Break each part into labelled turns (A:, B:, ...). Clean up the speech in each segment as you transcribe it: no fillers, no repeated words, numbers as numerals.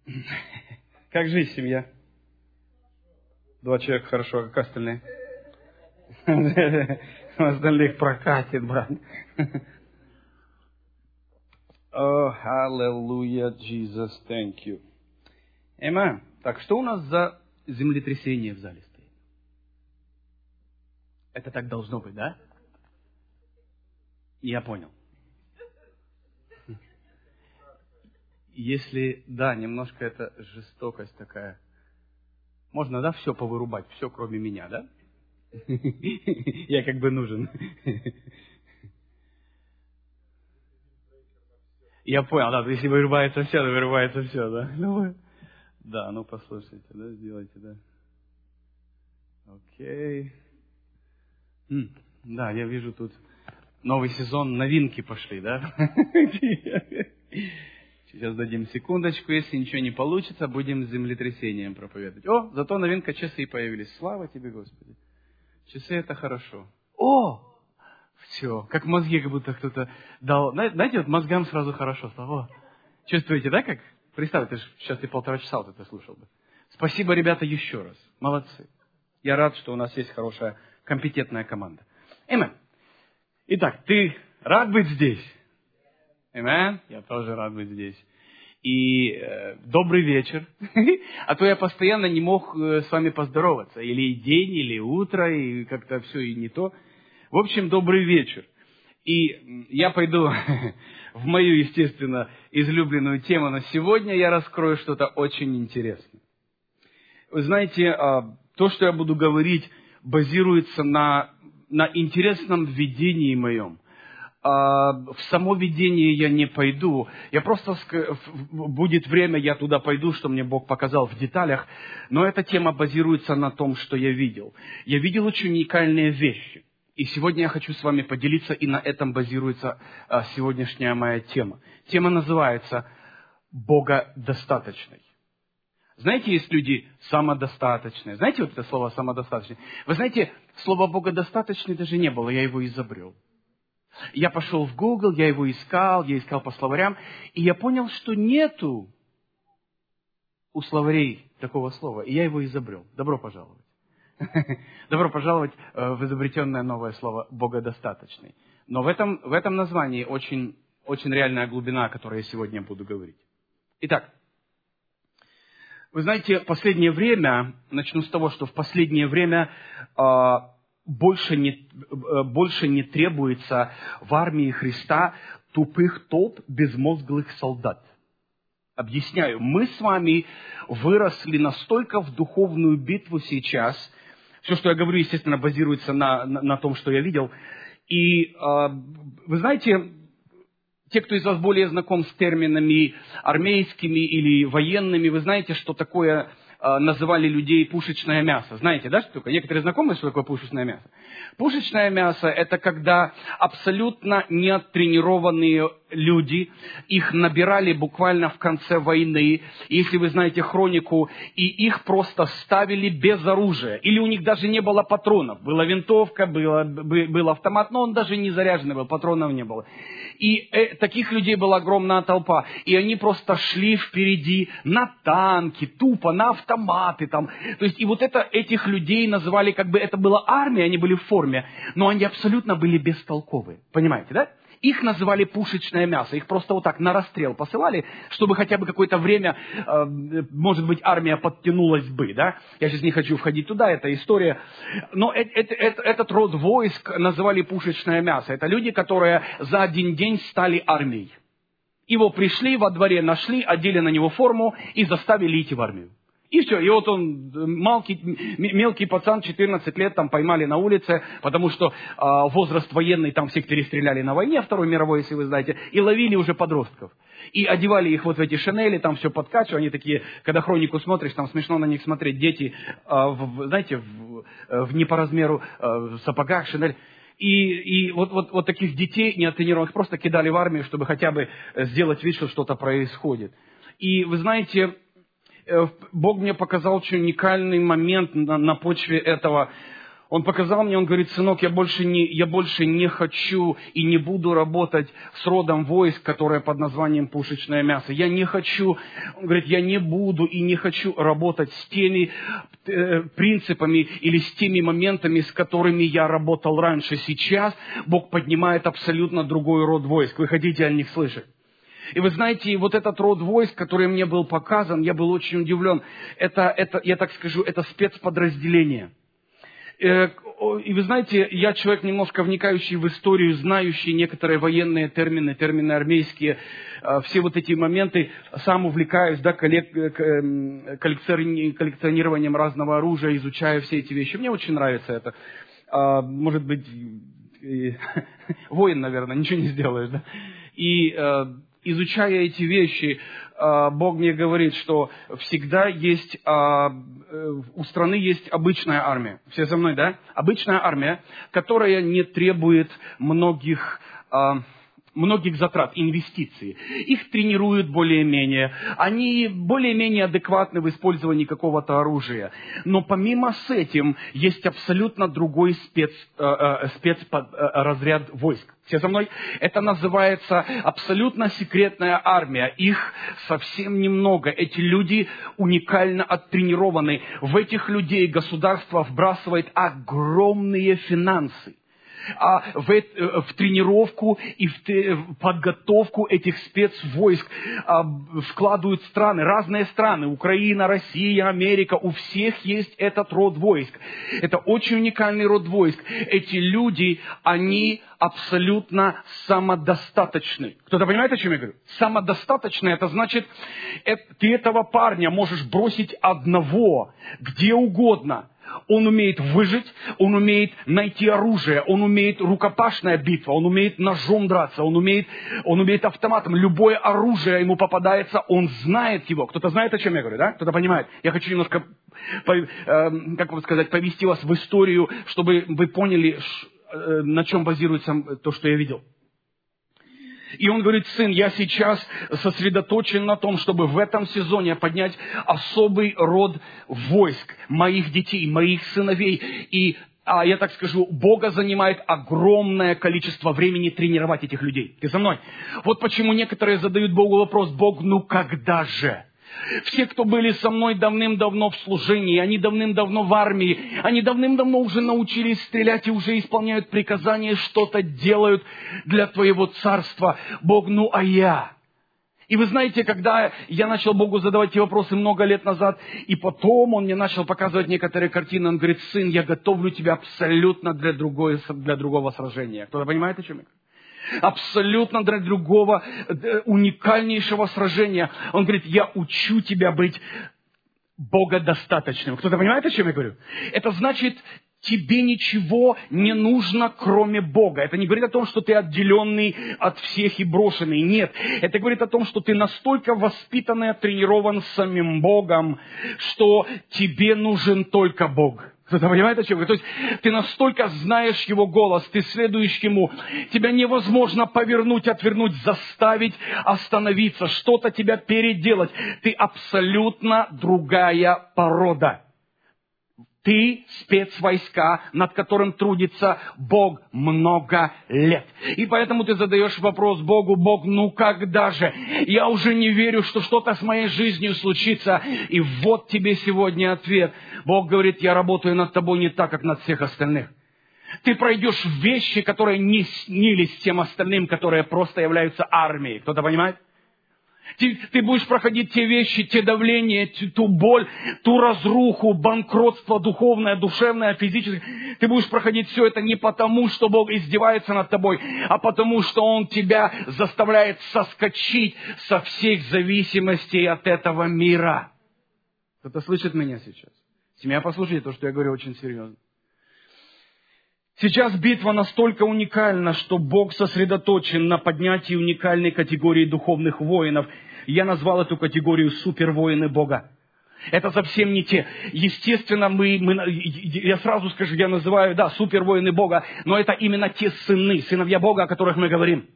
A: Как жизнь, семья? 2 человека хорошо, а как остальные? Остальных прокатит, брат. О, hallelujah, Jesus, thank you. Amen. Так, что у нас за землетрясение в зале стоит? Это так должно быть, да? Я понял. Если, да, немножко это жестокость такая. Можно, да, все повырубать, все, кроме меня, да? Я как бы нужен. Я понял, да, если вырубается все, то вырубается все, да? Да, ну послушайте, да, сделайте, да. Окей. Да, я вижу тут новый сезон, новинки пошли, да? Сейчас дадим секундочку, если ничего не получится, будем землетрясением проповедовать. О, зато новинка часы появились. Слава тебе, Господи. Часы это хорошо. О, все, как мозги, как будто кто-то дал. Знаете, вот мозгам сразу хорошо стало. О, чувствуете, да, как? Представьте, сейчас ты 1,5 часа вот это слушал бы. Спасибо, ребята, еще раз. Молодцы. Я рад, что у нас есть хорошая, компетентная команда. Амен. Итак, ты рад быть здесь? Амен. Я тоже рад быть здесь. И добрый вечер. А то я постоянно не мог с вами поздороваться. Или день, или утро, и как-то все и не то. В общем, добрый вечер. И я пойду в мою, естественно, излюбленную тему на сегодня. Я раскрою что-то очень интересное. Вы знаете, то, что я буду говорить, базируется на интересном видении моем. В само видение я не пойду. Я просто, будет время, я туда пойду, что мне Бог показал в деталях. Но эта тема базируется на том, что я видел. Я видел очень уникальные вещи. И сегодня я хочу с вами поделиться, и на этом базируется сегодняшняя моя тема. Тема называется «Богодостаточный». Знаете, есть люди самодостаточные. Знаете вот это слово «самодостаточный»? Вы знаете, слова «богодостаточный» даже не было, я его изобрел. Я пошел в Google, я его искал, я искал по словарям, и я понял, что нету у словарей такого слова, и я его изобрел. Добро пожаловать. Добро пожаловать в изобретенное новое слово «богодостаточный». Но в этом названии очень, очень реальная глубина, о которой я сегодня буду говорить. Итак, вы знаете, последнее время, начну с того, что в последнее время больше не требуется в армии Христа тупых толп безмозглых солдат. Объясняю, мы с вами выросли настолько в духовную битву сейчас. Все, что я говорю, естественно, базируется на том, что я видел. И вы знаете, те, кто из вас более знаком с терминами армейскими или военными, вы знаете, что такое называли людей пушечное мясо. Знаете, да, что такое? Некоторые знакомы, что такое пушечное мясо? Пушечное мясо – это когда абсолютно неоттренированные люди, их набирали буквально в конце войны, если вы знаете хронику, и их просто ставили без оружия. Или у них даже не было патронов. Была винтовка, был автомат, но он даже не заряженный был, патронов не было. И таких людей была огромная толпа. И они просто шли впереди на танки, тупо, на автоматы там. То есть, и вот этих людей называли, как бы это была армия, они были в форме, но они абсолютно были бестолковые. Понимаете, да? Их называли пушечное мясо. Их просто вот так на расстрел посылали, чтобы хотя бы какое-то время, может быть, армия подтянулась бы, да? Я сейчас не хочу входить туда, это история. Но этот род войск называли пушечное мясо. Это люди, которые за один день стали армией. Его пришли, во дворе нашли, одели на него форму и заставили идти в армию. И все, и вот он, мелкий пацан, 14 лет, там поймали на улице, потому что возраст военный, там всех перестреляли на войне, Второй мировой, если вы знаете, и ловили уже подростков. И одевали их вот в эти шинели, там все подкачивали, они такие, когда хронику смотришь, там смешно на них смотреть, дети, знаете, не по размеру, в сапогах, шинель. И вот таких детей неоттренированных просто кидали в армию, чтобы хотя бы сделать вид, что что-то происходит. И вы знаете, Бог мне показал очень уникальный момент на почве этого. Он показал мне, он говорит: сынок, я больше не хочу и не буду работать с родом войск, которое под названием пушечное мясо. Я не хочу, он говорит, я не буду и не хочу работать с теми принципами или с теми моментами, с которыми я работал раньше. Сейчас Бог поднимает абсолютно другой род войск. Вы хотите о них слышать? И вы знаете, вот этот род войск, который мне был показан, я был очень удивлен. Это я так скажу, это спецподразделение. И вы знаете, я человек немножко вникающий в историю, знающий некоторые военные термины армейские, все вот эти моменты, сам увлекаюсь, да, коллекционированием разного оружия, изучаю все эти вещи. Мне очень нравится это. Может быть, воин, наверное, ничего не сделаешь, да? И изучая эти вещи, Бог мне говорит, что всегда есть, у страны есть обычная армия. Все со мной, да? Обычная армия, которая не требует многих затрат, инвестиций. Их тренируют более-менее. Они более-менее адекватны в использовании какого-то оружия. Но помимо с этим есть абсолютно другой спецразряд войск. Все со мной? Это называется абсолютно секретная армия. Их совсем немного. Эти люди уникально оттренированы. В этих людей государство вбрасывает огромные финансы. В тренировку и в подготовку этих спецвойск вкладывают страны, разные страны, Украина, Россия, Америка, у всех есть этот род войск. Это очень уникальный род войск. Эти люди, они абсолютно самодостаточны. Кто-то понимает, о чем я говорю? Самодостаточны, это значит, ты этого парня можешь бросить одного, где угодно. Он умеет выжить, он умеет найти оружие, он умеет рукопашная битва, он умеет ножом драться, он умеет автоматом. Любое оружие ему попадается, он знает его. Кто-то знает, о чем я говорю, да? Кто-то понимает? Я хочу немножко, повести вас в историю, чтобы вы поняли, на чем базируется то, что я видел. И он говорит: сын, я сейчас сосредоточен на том, чтобы в этом сезоне поднять особый род войск моих детей, моих сыновей. И, я так скажу, Бога занимает огромное количество времени тренировать этих людей. Ты со мной? Вот почему некоторые задают Богу вопрос: Бог, ну когда же? Все, кто были со мной давным-давно в служении, они давным-давно в армии, они давным-давно уже научились стрелять и уже исполняют приказания, что-то делают для Твоего царства. Бог, ну а я? И вы знаете, когда я начал Богу задавать эти вопросы много лет назад, и потом Он мне начал показывать некоторые картины, Он говорит: сын, я готовлю тебя абсолютно для другого сражения. Кто-то понимает, о чем я говорю? Абсолютно для другого, уникальнейшего сражения. Он говорит: я учу тебя быть богодостаточным. Кто-то понимает, о чем я говорю? Это значит, тебе ничего не нужно, кроме Бога. Это не говорит о том, что ты отделенный от всех и брошенный. Нет. Это говорит о том, что ты настолько воспитан и оттренирован самим Богом, что тебе нужен только Бог. Кто-то понимает, о чем я говорю? То есть ты настолько знаешь Его голос, ты следуешь Ему. Тебя невозможно повернуть, отвернуть, заставить остановиться, что-то тебя переделать. Ты абсолютно другая порода. Ты спецвойска, над которым трудится Бог много лет. И поэтому ты задаешь вопрос Богу: Бог, ну когда же? Я уже не верю, что что-то с моей жизнью случится. И вот тебе сегодня ответ. Бог говорит: я работаю над тобой не так, как над всех остальных. Ты пройдешь вещи, которые не снились тем остальным, которые просто являются армией. Кто-то понимает? Ты будешь проходить те вещи, те давления, ту боль, ту разруху, банкротство духовное, душевное, физическое. Ты будешь проходить все это не потому, что Бог издевается над тобой, а потому, что Он тебя заставляет соскочить со всех зависимостей от этого мира. Кто-то слышит меня сейчас? Семья, послушайте то, что я говорю, очень серьезно. Сейчас битва настолько уникальна, что Бог сосредоточен на поднятии уникальной категории духовных воинов. Я назвал эту категорию супервоины Бога. Это совсем не те. Естественно, я сразу скажу, я называю, супервоины Бога, но это именно те сыновья Бога, о которых мы говорим.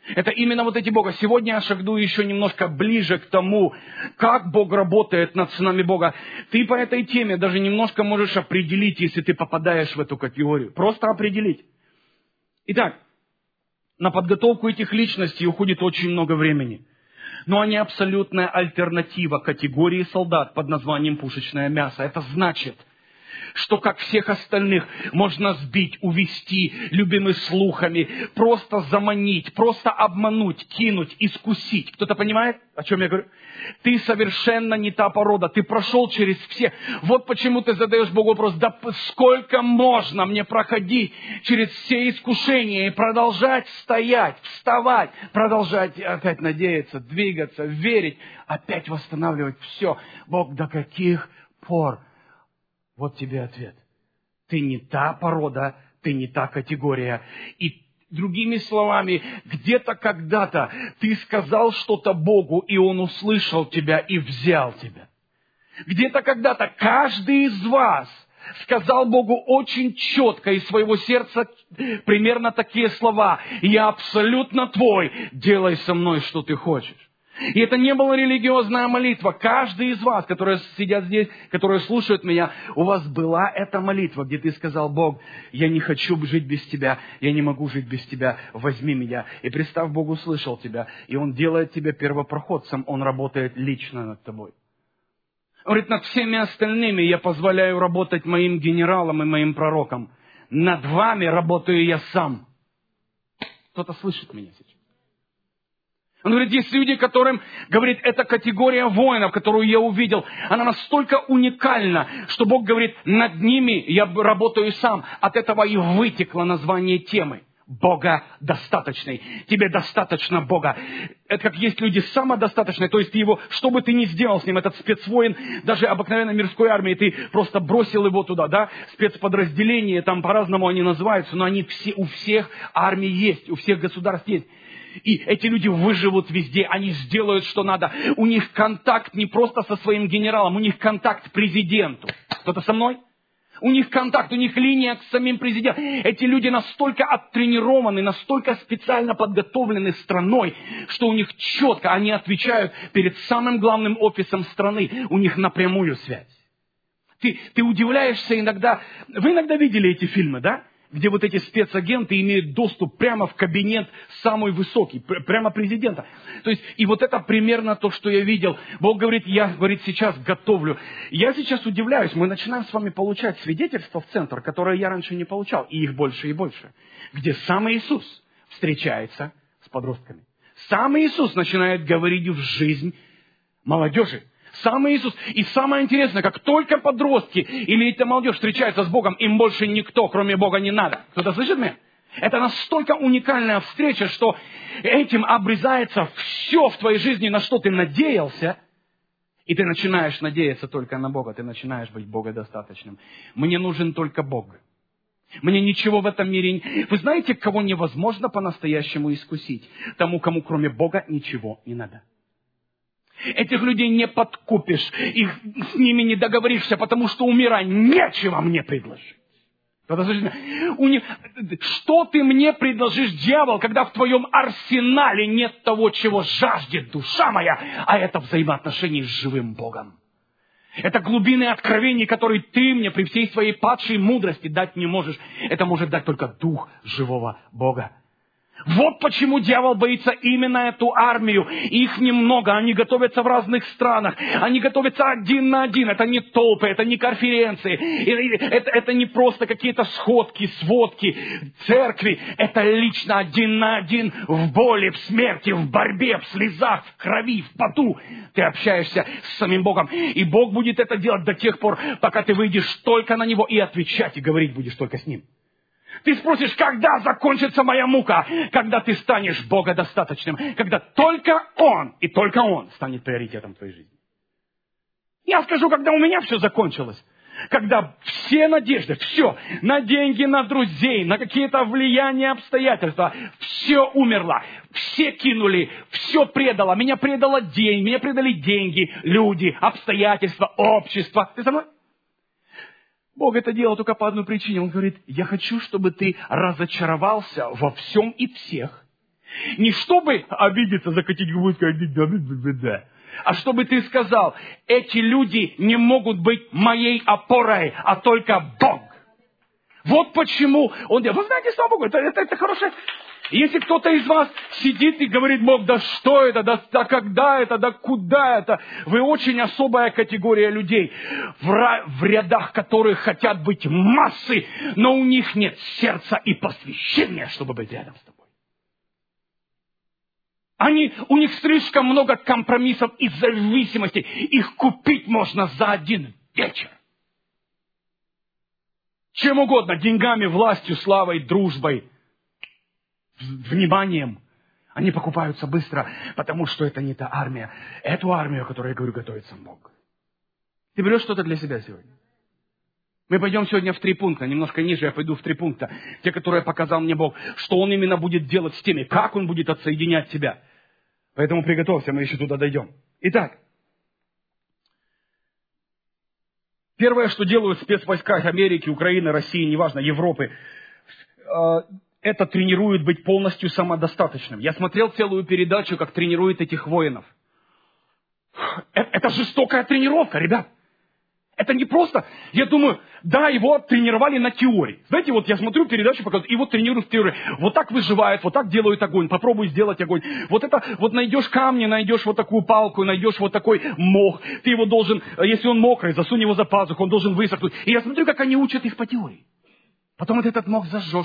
A: Это именно вот эти Бога. Сегодня я шагну еще немножко ближе к тому, как Бог работает над сынами Бога. Ты по этой теме даже немножко можешь определить, если ты попадаешь в эту категорию. Просто определить. Итак, на подготовку этих личностей уходит очень много времени. Но они абсолютная альтернатива категории солдат под названием пушечное мясо. Это значит, что как всех остальных можно сбить, увести любыми слухами, просто заманить, просто обмануть, кинуть, искусить. Кто-то понимает, о чем я говорю? Ты совершенно не та порода, ты прошел через все. Вот почему ты задаешь Богу вопрос, да сколько можно мне проходить через все искушения и продолжать стоять, вставать, продолжать опять надеяться, двигаться, верить, опять восстанавливать все. Бог, до каких пор? Вот тебе ответ. Ты не та порода, ты не та категория. И другими словами, где-то когда-то ты сказал что-то Богу, и Он услышал тебя и взял тебя. Где-то когда-то каждый из вас сказал Богу очень четко из своего сердца примерно такие слова: «Я абсолютно твой, делай со мной, что ты хочешь». И это не была религиозная молитва. Каждый из вас, которые сидят здесь, которые слушают меня, у вас была эта молитва, где ты сказал: Бог, я не хочу жить без Тебя, я не могу жить без Тебя, возьми меня. И представь, Бог услышал тебя, и Он делает тебя первопроходцем, Он работает лично над тобой. Он говорит, над всеми остальными я позволяю работать моим генералам и моим пророкам. Над вами работаю я сам. Кто-то слышит меня сейчас? Он говорит, есть люди, которым, говорит, эта категория воинов, которую я увидел, она настолько уникальна, что Бог говорит, над ними я работаю сам. От этого и вытекло название темы. Бога достаточный. Тебе достаточно Бога. Это как есть люди самодостаточные, то есть ты его, что бы ты ни сделал с ним, этот спецвоин, даже обыкновенной мирской армии, ты просто бросил его туда, да, спецподразделения, там по-разному они называются, но они все, у всех армий есть, у всех государств есть. И эти люди выживут везде, они сделают, что надо. У них контакт не просто со своим генералом, у них контакт к президенту. Кто-то со мной? У них контакт, у них линия к самим президентам. Эти люди настолько оттренированы, настолько специально подготовлены страной, что у них четко, они отвечают перед самым главным офисом страны. У них напрямую связь. Ты удивляешься иногда. Вы иногда видели эти фильмы, да? Где вот эти спецагенты имеют доступ прямо в кабинет самый высокий, прямо президента. То есть, и вот это примерно то, что я видел. Бог говорит, я, говорит, сейчас готовлю. Я сейчас удивляюсь, мы начинаем с вами получать свидетельства в центр, которые я раньше не получал, и их больше и больше. Где сам Иисус встречается с подростками. Сам Иисус начинает говорить в жизнь молодежи. Сам Иисус. И самое интересное, как только подростки или эта молодежь встречается с Богом, им больше никто, кроме Бога, не надо. Кто-то слышит меня? Это настолько уникальная встреча, что этим обрезается все в твоей жизни, на что ты надеялся, и ты начинаешь надеяться только на Бога, ты начинаешь быть богодостаточным. Мне нужен только Бог. Мне ничего в этом мире не... Вы знаете, кого невозможно по-настоящему искусить? Тому, кому кроме Бога ничего не надо. Этих людей не подкупишь, их с ними не договоришься, потому что у мира нечего мне предложить. Что ты мне предложишь, дьявол, когда в твоем арсенале нет того, чего жаждет душа моя, а это взаимоотношения с живым Богом. Это глубины откровений, которые ты мне при всей своей падшей мудрости дать не можешь. Это может дать только Дух живого Бога. Вот почему дьявол боится именно эту армию. Их немного, они готовятся в разных странах. Они готовятся один на один. Это не толпы, это не конференции. Это не просто какие-то сходки, сводки, церкви. Это лично один на один в боли, в смерти, в борьбе, в слезах, в крови, в поту. Ты общаешься с самим Богом. И Бог будет это делать до тех пор, пока ты выйдешь только на Него и отвечать, и говорить будешь только с Ним. Ты спросишь, когда закончится моя мука? Когда ты станешь богодостаточным. Когда только Он, и только Он станет приоритетом в твоей жизни. Я скажу, когда у меня все закончилось. Когда все надежды, все, на деньги, на друзей, на какие-то влияния, обстоятельства, все умерло. Все кинули, все предало. Меня предали деньги, люди, обстоятельства, общество. Ты со мной? Бог это делал только по одной причине. Он говорит, я хочу, чтобы ты разочаровался во всем и всех. Не чтобы обидеться, закатить губу и сказать, да, а чтобы ты сказал, эти люди не могут быть моей опорой, а только Бог. Вот почему он делает. Вы знаете, слава Богу, это хорошее. Если кто-то из вас сидит и говорит, Бог, да что это, да когда это, да куда это, вы очень особая категория людей, в рядах которых хотят быть массы, но у них нет сердца и посвящения, чтобы быть рядом с тобой. У них слишком много компромиссов и зависимостей. Их купить можно за один вечер. Чем угодно, деньгами, властью, славой, дружбой, вниманием. Они покупаются быстро, потому что это не та армия. Эту армию, о которой я говорю, готовит сам Бог. Ты берешь что-то для себя сегодня? Мы пойдем сегодня в 3 пункта, немножко ниже я пойду в 3 пункта, те, которые показал мне Бог, что Он именно будет делать с теми, как Он будет отсоединять тебя. Поэтому приготовься, мы еще туда дойдем. Итак, первое, что делают в спецвойсках Америки, Украины, России, неважно, Европы, это тренирует быть полностью самодостаточным. Я смотрел целую передачу, как тренируют этих воинов. Это жестокая тренировка, ребят. Это не просто, я думаю, да, его тренировали на теории. Знаете, вот я смотрю передачу, показывают, его тренируют в теории. Вот так выживают, вот так делают огонь, попробуй сделать огонь. Вот найдешь камни, найдешь вот такую палку, найдешь вот такой мох. Ты его должен, если он мокрый, засунь его за пазуху, он должен высохнуть. И я смотрю, как они учат их по теории. Потом вот этот мох зажжешь.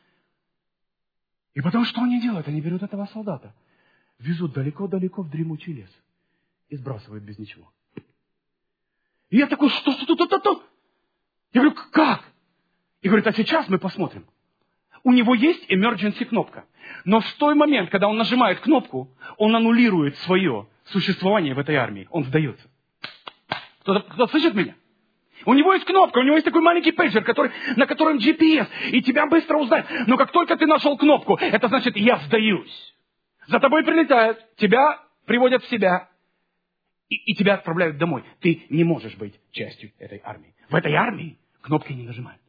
A: И потом что они делают? Они берут этого солдата, везут далеко-далеко в дремучий лес и сбрасывают без ничего. И я такой, что? Я говорю, как? И говорит, а сейчас мы посмотрим. У него есть emergency кнопка. Но в тот момент, когда он нажимает кнопку, он аннулирует свое существование в этой армии. Он сдается. Кто-то слышит меня? У него есть кнопка, у него есть такой маленький пейджер, на котором GPS, и тебя быстро узнает. Но как только ты нашел кнопку, это значит, я сдаюсь. За тобой прилетают, тебя приводят в себя. И тебя отправляют домой. Ты не можешь быть частью этой армии. В этой армии кнопки не нажимают.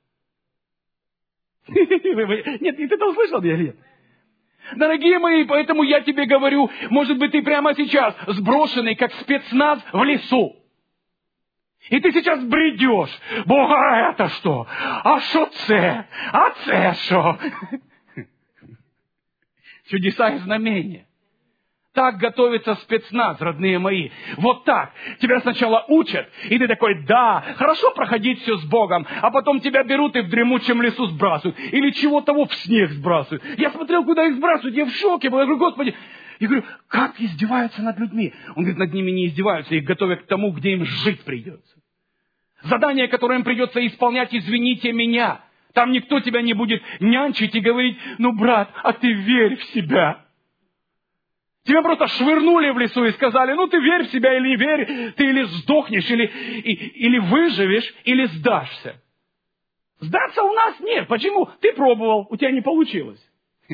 A: Нет, ты это услышал меня или нет? Дорогие мои, поэтому я тебе говорю, может быть, ты прямо сейчас сброшенный, как спецназ, в лесу. И ты сейчас бредешь. Бога, это что? А что це? А це что? Чудеса и знамения. Так готовится спецназ, родные мои. Вот так. Тебя сначала учат, и ты такой, да, хорошо проходить все с Богом, а потом тебя берут и в дремучем лесу сбрасывают. Или чего того в снег сбрасывают. Я смотрел, куда их сбрасывают, я в шоке был. Я говорю, Господи, я говорю, как издеваются над людьми? Он говорит, над ними не издеваются, их готовят к тому, где им жить придется. Задание, которое им придется исполнять, извините меня. Там никто тебя не будет нянчить и говорить, ну, брат, а ты верь в себя. Тебя просто швырнули в лесу и сказали, ну ты верь в себя или не верь, ты или сдохнешь, или выживешь, или сдашься. Сдаться у нас нет. Почему? Ты пробовал, у тебя не получилось.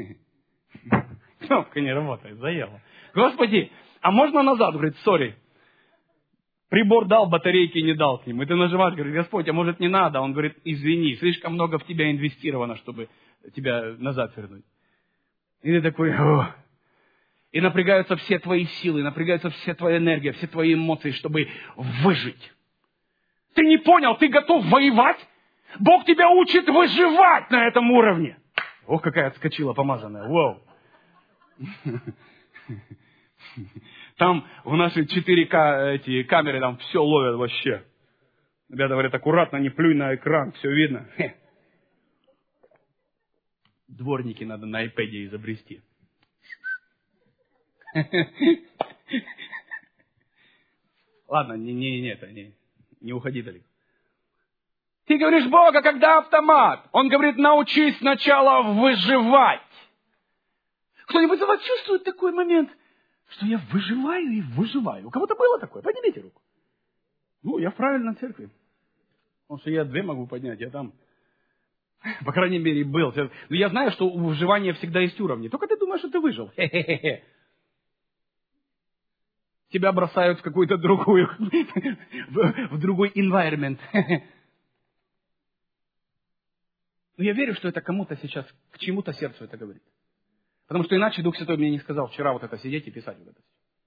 A: Кнопка не работает, заела. Господи, а можно назад? Говорит, сори. Прибор дал, батарейки не дал к ним. И ты нажимаешь, говорит, Господь, а может не надо? Он говорит, извини, слишком много в тебя инвестировано, чтобы тебя назад вернуть. И ты такой, о. И напрягаются все твои силы, напрягаются вся твоя энергия, все твои эмоции, чтобы выжить. Ты не понял, ты готов воевать? Бог тебя учит выживать на этом уровне. Ох, какая отскочила помазанная. Вау. Там в наши 4К эти камеры там все ловят вообще. Ребята говорят, аккуратно, не плюй на экран, все видно. Дворники надо на iPad изобрести. Ладно, не уходи далеко. Ты говоришь, Бог, а когда автомат? Он говорит, научись сначала выживать. Кто-нибудь из вас чувствует такой момент, что я выживаю и выживаю? У кого-то было такое? Поднимите руку. Ну, я в правильной церкви. Потому что я 2 могу поднять, я там, по крайней мере, был. Но я знаю, что у выживания всегда есть уровни. Только ты думаешь, что ты выжил. Хе-хе-хе. Тебя бросают в какую-то другую, в другой environment. Но я верю, что это кому-то сейчас, к чему-то сердцу это говорит. Потому что иначе Дух Святой мне не сказал вчера вот это сидеть и писать вот это.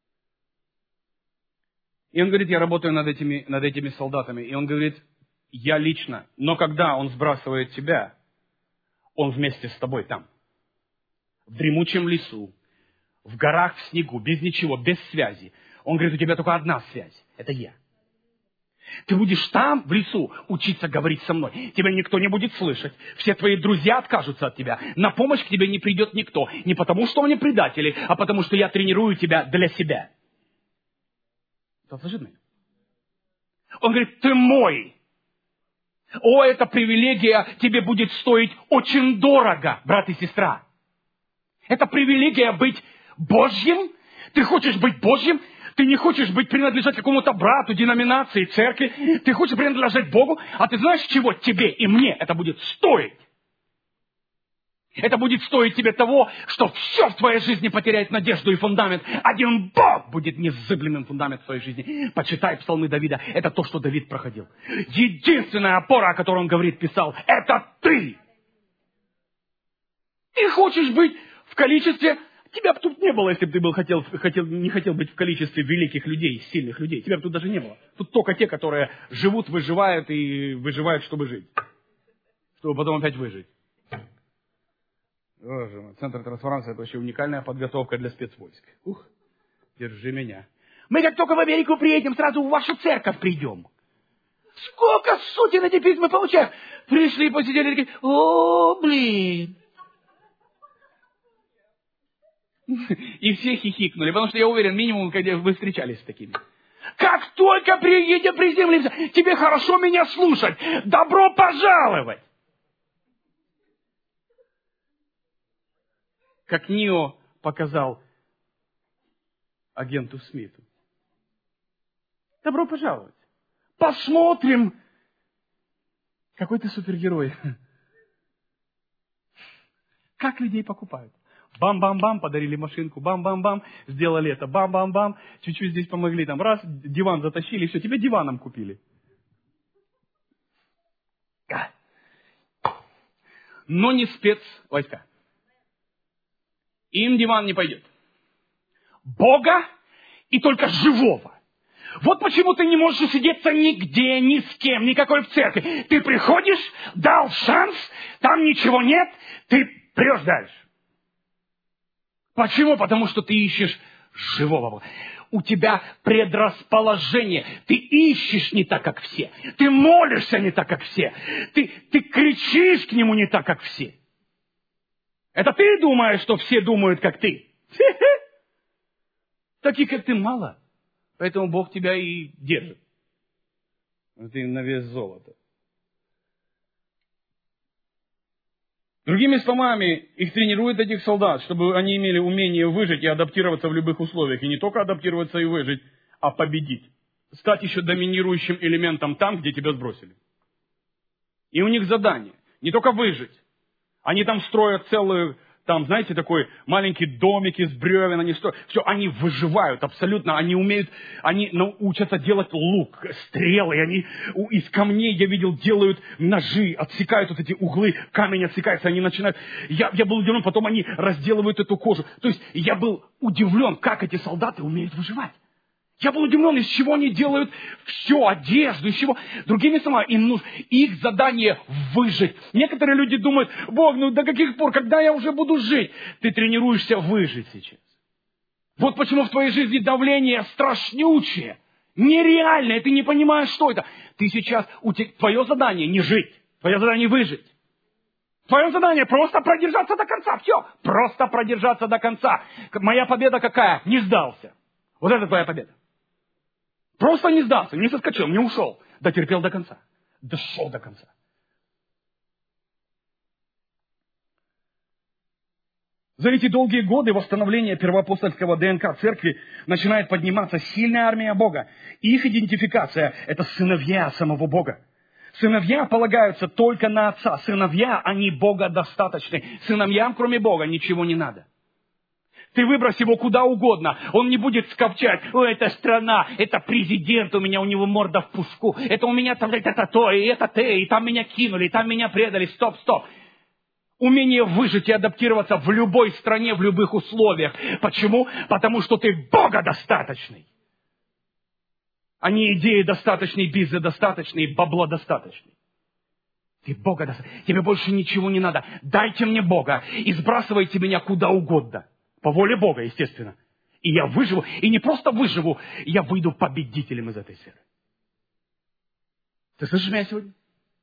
A: И он говорит, я работаю над этими солдатами. И он говорит, я лично. Но когда он сбрасывает тебя, он вместе с тобой там. В дремучем лесу, в горах, в снегу, без ничего, без связи. Он говорит, у тебя только одна связь. Это я. Ты будешь там, в лесу, учиться говорить со мной. Тебя никто не будет слышать. Все твои друзья откажутся от тебя. На помощь к тебе не придет никто. Не потому, что они предатели, а потому, что я тренирую тебя для себя. Кто слышит меня? Он говорит, ты мой. О, эта привилегия тебе будет стоить очень дорого, брат и сестра. Это привилегия быть Божьим. Ты хочешь быть Божьим? Ты не хочешь принадлежать какому-то брату, деноминации, церкви. Ты хочешь принадлежать Богу. А ты знаешь, чего тебе и мне это будет стоить? Это будет стоить тебе того, что все в твоей жизни потеряет надежду и фундамент. Один Бог будет незыблемым фундаментом в твоей жизни. Почитай псалмы Давида. Это то, что Давид проходил. Единственная опора, о которой он говорит, писал, это ты. Ты хочешь быть в количестве... Тебя бы тут не было, если бы ты не хотел быть в количестве великих людей, сильных людей. Тебя бы тут даже не было. Тут только те, которые живут, выживают и выживают, чтобы жить. Чтобы потом опять выжить. Боже мой, Центр трансформации — это вообще уникальная подготовка для спецвойск. Ух, держи меня. Мы как только в Америку приедем, сразу в вашу церковь придем. Сколько сотен этих писем мы получаем. Пришли, посидели, такие, о, блин. И все хихикнули, потому что я уверен, минимум, когда вы встречались с такими. Как только приедем, приземлимся, тебе хорошо меня слушать. Добро пожаловать. Как Нио показал агенту Смиту. Добро пожаловать. Посмотрим. Какой ты супергерой. Как людей покупают. Бам-бам-бам, подарили машинку, бам-бам-бам, сделали это, бам-бам-бам, чуть-чуть здесь помогли, там раз, диван затащили, все, тебе диваном купили. Но не спецвойска. Им диван не пойдет. Бога и только живого. Вот почему ты не можешь усидеться нигде, ни с кем, никакой в церкви. Ты приходишь, дал шанс, там ничего нет, ты прешь дальше. Почему? Потому что ты ищешь живого Бога. У тебя предрасположение. Ты ищешь не так, как все. Ты молишься не так, как все. Ты кричишь к Нему не так, как все. Это ты думаешь, что все думают, как ты. Таких, как ты, мало. Поэтому Бог тебя и держит. Ты на вес золота. Другими словами, их тренируют этих солдат, чтобы они имели умение выжить и адаптироваться в любых условиях. И не только адаптироваться и выжить, а победить. Стать еще доминирующим элементом там, где тебя сбросили. И у них задание. Не только выжить. Они там строят целую, там, знаете, такой маленький домик из бревен. Они строят. Все, они выживают абсолютно. Они учатся делать лук, стрелы. Они из камней, я видел, делают ножи, отсекают вот эти углы, камень отсекается, они начинают... Я был удивлен, потом они разделывают эту кожу. То есть я был удивлен, как эти солдаты умеют выживать. Я был удивлен, из чего они делают все, одежду, из чего. Другими словами, их задание выжить. Некоторые люди думают, Бог, до каких пор, когда я уже буду жить? Ты тренируешься выжить сейчас. Вот почему в твоей жизни давление страшнючее, нереальное, ты не понимаешь, что это. Твое задание не жить, твое задание выжить. Твое задание просто продержаться до конца, все, просто продержаться до конца. Моя победа какая? Не сдался. Вот это твоя победа. Просто не сдался, не соскочил, не ушел. Дотерпел до конца. Дошел до конца. За эти долгие годы восстановления первоапостольского ДНК церкви начинает подниматься сильная армия Бога. И их идентификация – это сыновья самого Бога. Сыновья полагаются только на Отца. Сыновья, они Бога достаточны. Сыновьям, кроме Бога, ничего не надо. Ты выбрось его куда угодно. Он не будет скопчать. Это страна, это президент, у него морда в пушку. Это у меня там это то, и это ты, и там меня кинули, и там меня предали. Стоп. Умение выжить и адаптироваться в любой стране, в любых условиях. Почему? Потому что ты богодостаточный. А не идеи достаточные, бизнес достаточный, бабло достаточный. Ты богодостаточный. Тебе больше ничего не надо. Дайте мне Бога и сбрасывайте меня куда угодно. По воле Бога, естественно. И я выживу. И не просто выживу, я выйду победителем из этой сферы. Ты слышишь меня сегодня?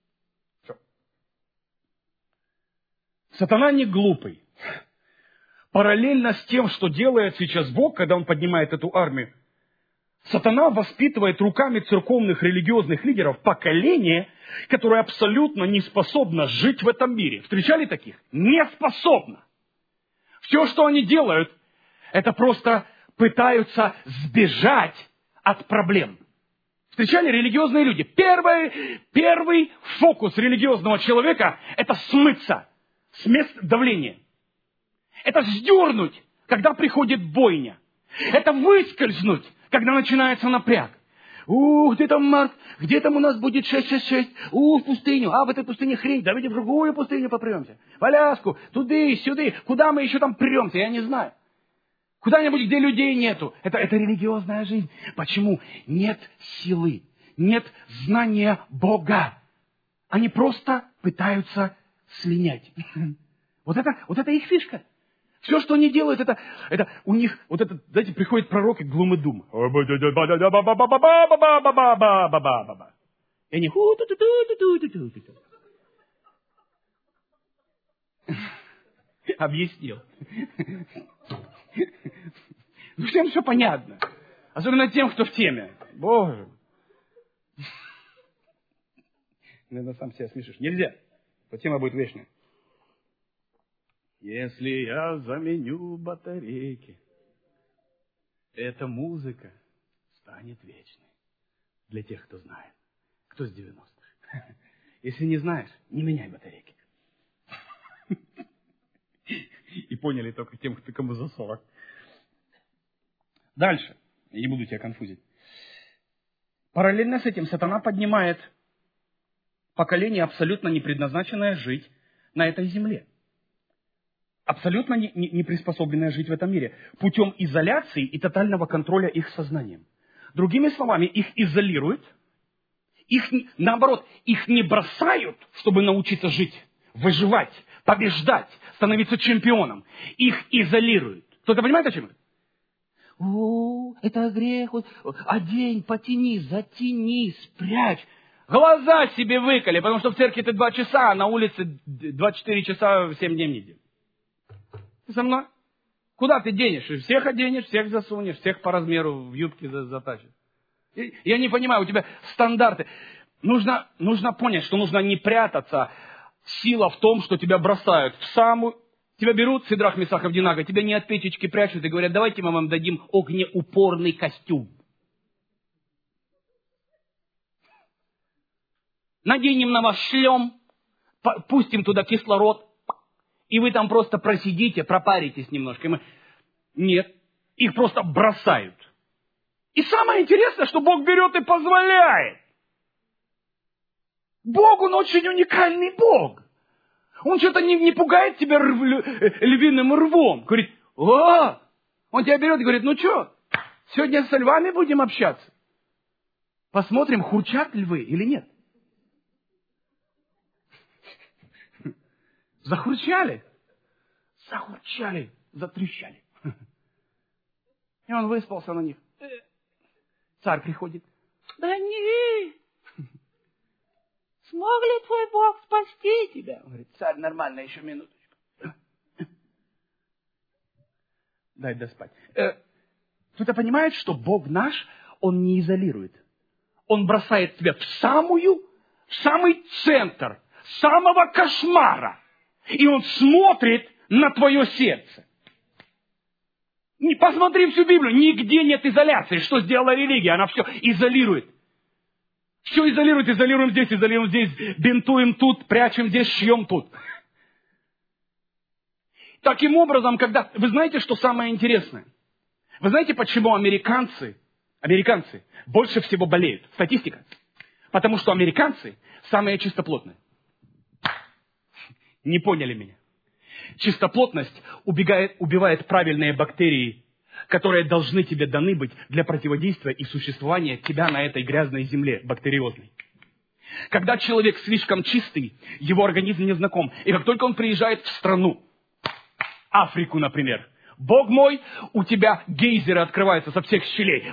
A: Сатана не глупый. Параллельно с тем, что делает сейчас Бог, когда Он поднимает эту армию, сатана воспитывает руками церковных религиозных лидеров поколение, которое абсолютно не способно жить в этом мире. Встречали таких? Не способно. Все, что они делают, это просто пытаются сбежать от проблем. Встречали религиозные люди? Первый фокус религиозного человека – это смыться с мест давления. Это сдернуть, когда приходит бойня. Это выскользнуть, когда начинается напряг. Где там Марк? Где там у нас будет 666? В пустыню. В этой пустыне хрень. Давайте в другую пустыню попремся. В Аляску. Туды, сюды. Куда мы еще там премся? Я не знаю. Куда-нибудь, где людей нету. Это религиозная жизнь. Почему? Нет силы. Нет знания Бога. Они просто пытаются слинять. Вот это их фишка. Все, что они делают, это у них, знаете, приходит пророк и глум и дум. И они объяснил. Всем все понятно. Особенно тем, кто в теме. Боже. Наверное, сам себя смешишь. Нельзя. То тема будет вечная. Если я заменю батарейки, эта музыка станет вечной. Для тех, кто знает. Кто с 90-х. Если не знаешь, не меняй батарейки. И поняли только тем, кому за 40. Дальше. Я не буду тебя конфузить. Параллельно с этим сатана поднимает поколение, абсолютно не предназначенное жить на этой земле. Абсолютно не приспособленное жить в этом мире. Путем изоляции и тотального контроля их сознанием. Другими словами, их изолируют. Наоборот, их не бросают, чтобы научиться жить, выживать, побеждать, становиться чемпионом. Их изолируют. Кто-то понимает, о чем это? Это грех. Одень, потяни, затяни, спрячь. Глаза себе выколи, потому что в церкви ты 2 часа, а на улице 24 часа 7 дней в неделю. Ты со мной? Куда ты денешь? Всех оденешь, всех засунешь, всех по размеру в юбке затащишь. Я не понимаю, у тебя стандарты. Нужно понять, что нужно не прятаться. Сила в том, что тебя бросают в самую... Тебя берут, Сидрах, Месах, Авдинага, тебя не от печечки прячут и говорят, давайте мы вам дадим огнеупорный костюм. Наденем на вас шлем, пустим туда кислород, и вы там просто просидите, пропаритесь немножко. Нет, их просто бросают. И самое интересное, что Бог берет и позволяет. Бог, Он очень уникальный Бог. Он что-то не пугает тебя львиным рвом. Говорит, Он тебя берет и говорит, ну что, сегодня со львами будем общаться? Посмотрим, хурчат львы или нет. Захурчали, затрещали. И он выспался на них. Царь приходит. Даниил, смог ли твой Бог спасти тебя? Он говорит, царь, нормально, еще минуточку. Дай доспать. Кто-то понимает, что Бог наш, Он не изолирует. Он бросает тебя в самый центр самого кошмара. И Он смотрит на твое сердце. Посмотри всю Библию, нигде нет изоляции. Что сделала религия? Она все изолирует. Все изолирует, изолируем здесь, бинтуем тут, прячем здесь, шьем тут. Таким образом, Вы знаете, что самое интересное? Вы знаете, почему американцы больше всего болеют? Статистика. Потому что американцы самые чистоплотные. Не поняли меня. Чистоплотность убивает правильные бактерии, которые должны тебе даны быть для противодействия и существования тебя на этой грязной земле, бактериозной. Когда человек слишком чистый, его организм не знаком. И как только он приезжает в страну, Африку, например, Бог мой, у тебя гейзеры открываются со всех щелей.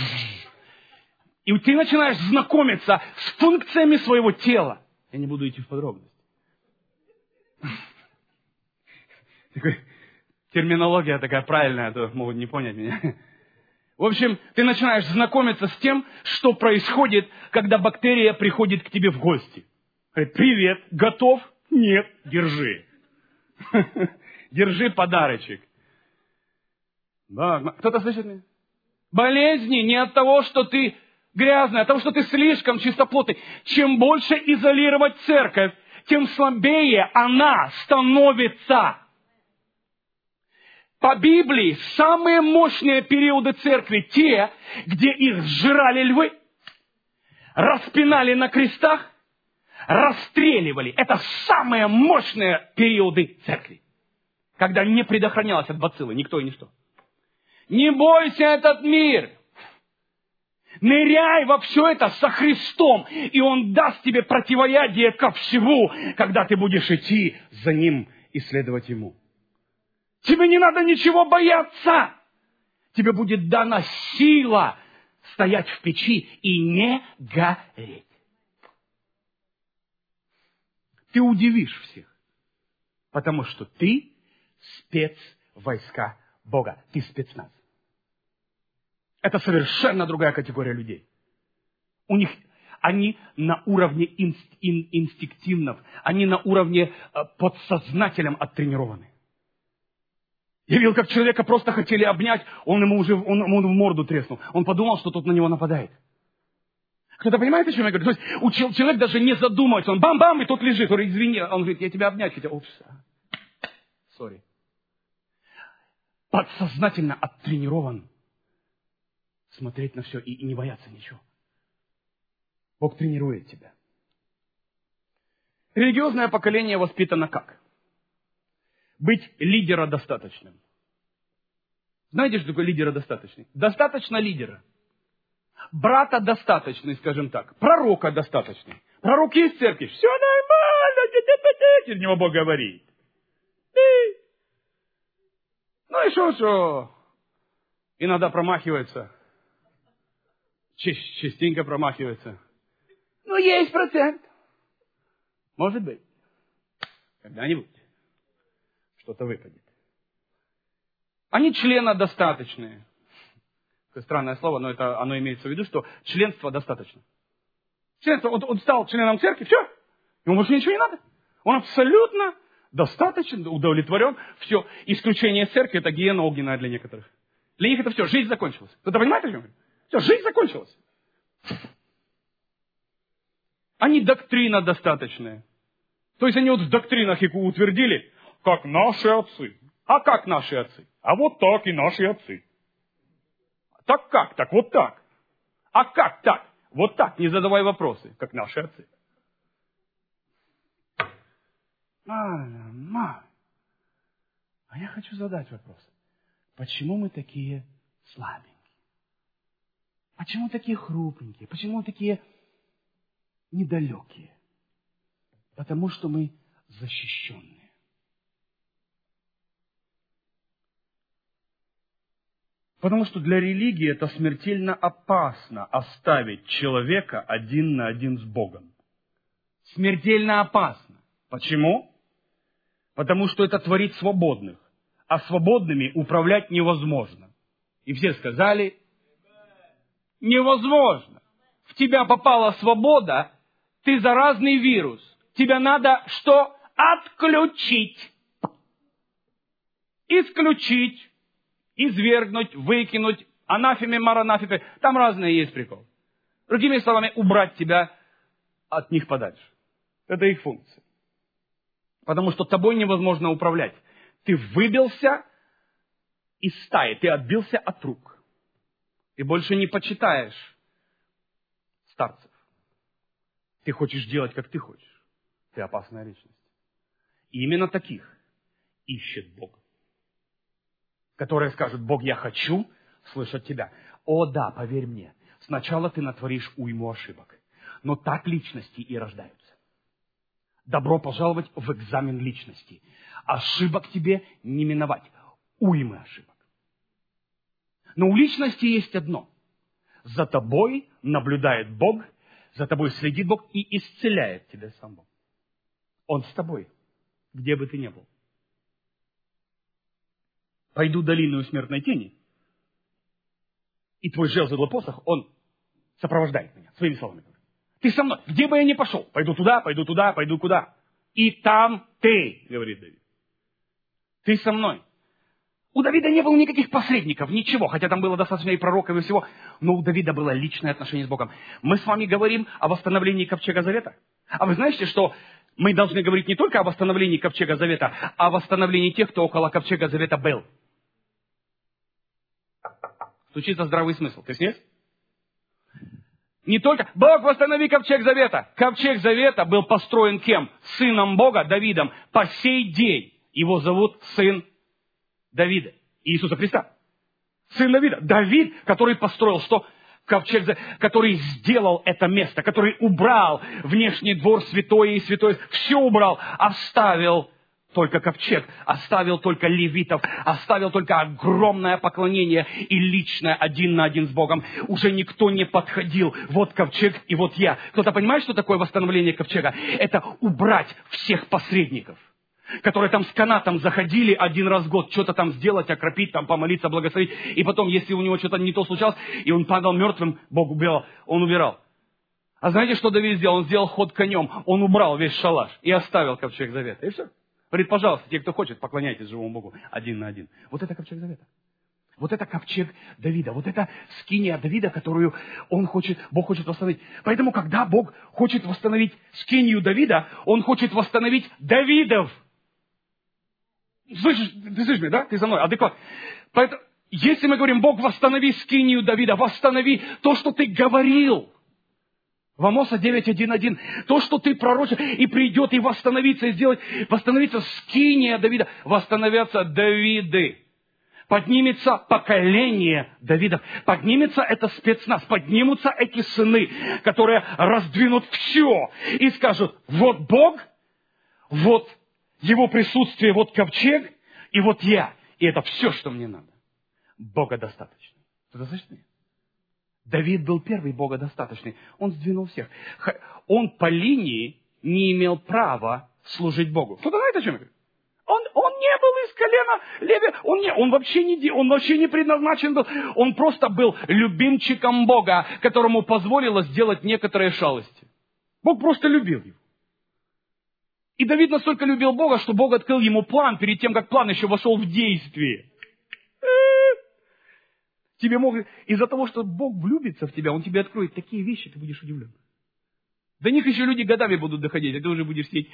A: И ты начинаешь знакомиться с функциями своего тела. Я не буду идти в подробности. Терминология такая правильная, а то могут не понять меня. В общем, ты начинаешь знакомиться с тем, что происходит, когда бактерия приходит к тебе в гости. Говорит: привет, готов? Нет, держи. Держи подарочек. Да, кто-то слышит меня? Болезни не от того, что ты грязный, а от того, что ты слишком чистоплотный. Чем больше изолировать церковь, тем слабее она становится. По Библии самые мощные периоды церкви те, где их сжирали львы, распинали на крестах, расстреливали. Это самые мощные периоды церкви, когда не предохранялось от бациллы никто и ничто. Не бойся этот мир. Ныряй во все это со Христом, и Он даст тебе противоядие ко всему, когда ты будешь идти за Ним и следовать Ему. Тебе не надо ничего бояться. Тебе будет дана сила стоять в печи и не гореть. Ты удивишь всех, потому что ты спецвойска Бога. Ты спецназ. Это совершенно другая категория людей. Они на уровне инстинктивном, они на уровне подсознательном оттренированы. Я видел, как человека просто хотели обнять, он ему в морду треснул. Он подумал, что тот на него нападает. Кто-то понимает, о чем я говорю? То есть человек даже не задумывается, он бам-бам, и тот лежит. Он говорит: извини, он говорит: я тебя обнять хотел. Упс, сори. Подсознательно оттренирован смотреть на все и не бояться ничего. Бог тренирует тебя. Религиозное поколение воспитано как? Быть лидеродостаточным. Знаете, что такое лидеродостаточный? Достаточно лидера. Брата достаточный, скажем так. Пророка достаточный. Пророк есть в церкви. Все нормально. Через него Бог говорит. Ну и что? Иногда промахивается. Частенько промахивается. Ну, есть процент. Может быть. Когда-нибудь что-то выпадет. Они членодостаточные. Это странное слово, но это оно имеется в виду, что членство достаточно. Членство, он стал членом церкви, все. Ему больше ничего не надо. Он абсолютно достаточно удовлетворен. Все. Исключение церкви — это гиена огненная для некоторых. Для них это все, жизнь закончилась. Кто-то понимает, о чем я говорю? Все, жизнь закончилась. Они доктринодостаточные. То есть они вот в доктринах их утвердили, как наши отцы. А как наши отцы? А вот так и наши отцы. Так как? Так вот так. А как так? Вот так. Не задавай вопросы, как наши отцы. Мама, а я хочу задать вопрос. Почему мы такие слабенькие? Почему такие хрупенькие? Почему такие недалекие? Потому что мы защищенные. Потому что для религии это смертельно опасно оставить человека один на один с Богом. Смертельно опасно. Почему? Потому что это творит свободных. А свободными управлять невозможно. И все сказали: невозможно. В тебя попала свобода, ты заразный вирус. Тебя надо что? Отключить. Исключить. Извергнуть, выкинуть, анафеме, маранафеме. Там разные есть прикол. Другими словами, убрать тебя от них подальше. Это их функция. Потому что тобой невозможно управлять. Ты выбился из стаи, ты отбился от рук. И больше не почитаешь старцев. Ты хочешь делать, как ты хочешь. Ты опасная личность. И именно таких ищет Бога. Которые скажут: Бог, я хочу слышать Тебя. О да, поверь мне, сначала ты натворишь уйму ошибок. Но так личности и рождаются. Добро пожаловать в экзамен личности. Ошибок тебе не миновать. Уймы ошибок. Но у личности есть одно. За тобой наблюдает Бог, за тобой следит Бог и исцеляет тебя сам Бог. Он с тобой, где бы ты ни был. Пойду долину смертной тени, и твой жезл посох, он сопровождает меня своими словами. Ты со мной, где бы я ни пошел, пойду туда, пойду куда. И там ты, говорит Давид. Ты со мной. У Давида не было никаких посредников, ничего, хотя там было достаточно и пророков, и всего, но у Давида было личное отношение с Богом. Мы с вами говорим о восстановлении Ковчега Завета. А вы знаете, что мы должны говорить не только о восстановлении Ковчега Завета, а о восстановлении тех, кто около Ковчега Завета был. Стучится здравый смысл. Ты снес? Не только Бог, восстанови Ковчег Завета. Ковчег Завета был построен кем? Сыном Бога, Давидом. По сей день его зовут сын Давида, Иисуса Христа. Сын Давида. Давид, который построил что? Ковчег Завета, который сделал это место, который убрал внешний двор, святое и святое. Все убрал, оставил только ковчег, оставил только левитов, оставил только огромное поклонение и личное один на один с Богом. Уже никто не подходил. Вот ковчег и вот я. Кто-то понимает, что такое восстановление ковчега? Это убрать всех посредников, которые там с канатом заходили один раз в год, что-то там сделать, окропить, там помолиться, благословить. И потом, если у него что-то не то случалось, и он падал мертвым, Бог убирал, он убирал. А знаете, что Давид сделал? Он сделал ход конем, он убрал весь шалаш и оставил ковчег Завета. И все. Говорит: пожалуйста, те, кто хочет, поклоняйтесь живому Богу один на один. Вот это ковчег Завета. Вот это ковчег Давида. Вот это скиния Давида, которую Бог хочет восстановить. Поэтому, когда Бог хочет восстановить скинию Давида, Он хочет восстановить Давидов. Слышишь, ты слышишь меня, да? Ты за мной, адекват. Поэтому, если мы говорим: Бог, восстанови скинию Давида, восстанови то, что ты говорил. В Амоса 9:1:1. То, что ты пророчил, и придет, и восстановится, и сделать, восстановится скиния Давида, восстановятся Давиды. Поднимется поколение Давидов. Поднимется это спецназ. Поднимутся эти сыны, которые раздвинут все и скажут: вот Бог, вот Его присутствие, вот ковчег, и вот я. И это все, что мне надо. Бога достаточно. Ты слышишь меня? Давид был первый богодостаточный. Он сдвинул всех. Он по линии не имел права служить Богу. Кто-то знает, о чем я говорю? Он не был из колена Леви. Он вообще не предназначен был. Он просто был любимчиком Бога, которому позволило сделать некоторые шалости. Бог просто любил его. И Давид настолько любил Бога, что Бог открыл ему план перед тем, как план еще вошел в действие. Тебе могут... Из-за того, что Бог влюбится в тебя, Он тебе откроет такие вещи, ты будешь удивлен. До них еще люди годами будут доходить, а ты уже будешь сидеть.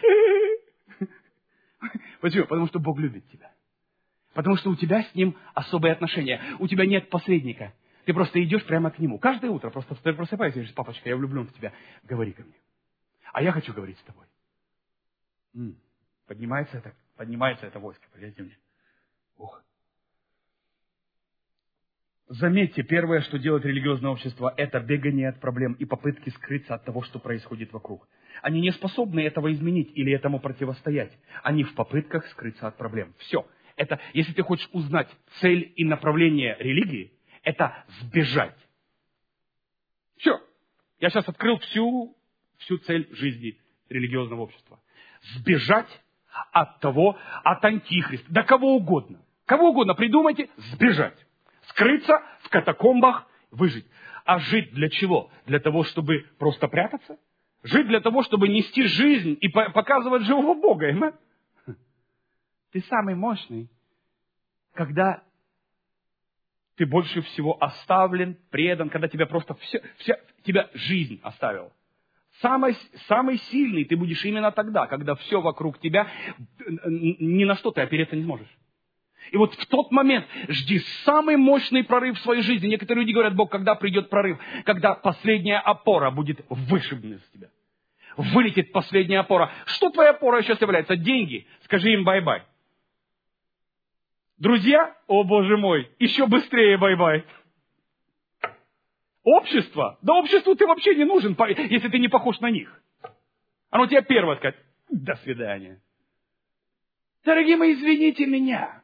A: Почему? Потому что Бог любит тебя. Потому что у тебя с Ним особые отношения. У тебя нет посредника. Ты просто идешь прямо к Нему. Каждое утро просто просыпаешься и говоришь: папочка, я влюблен в тебя. Говори ко мне. А я хочу говорить с тобой. Поднимается это войско, поверьте мне. Ох. Заметьте, первое, что делает религиозное общество, это бегание от проблем и попытки скрыться от того, что происходит вокруг. Они не способны этого изменить или этому противостоять. Они в попытках скрыться от проблем. Все. Это, если ты хочешь узнать цель и направление религии, это сбежать. Все. Я сейчас открыл всю цель жизни религиозного общества. Сбежать от антихриста. Да кого угодно. Кого угодно придумайте, сбежать. Скрыться в катакомбах, выжить. А жить для чего? Для того, чтобы просто прятаться? Жить для того, чтобы нести жизнь и показывать живого Бога. Ты самый мощный, когда ты больше всего оставлен, предан, когда тебя просто тебя жизнь оставила. Самый сильный ты будешь именно тогда, когда все вокруг тебя, ни на что ты опереться не сможешь. И вот в тот момент жди самый мощный прорыв в своей жизни. Некоторые люди говорят: Бог, когда придет прорыв? Когда последняя опора будет вышиблена из тебя. Вылетит последняя опора. Что твоя опора сейчас является? Деньги. Скажи им бай-бай. Друзья, о боже мой, еще быстрее бай-бай. Общество? Да обществу ты вообще не нужен, если ты не похож на них. Оно тебе первое скажет: до свидания. Дорогие мои, извините меня.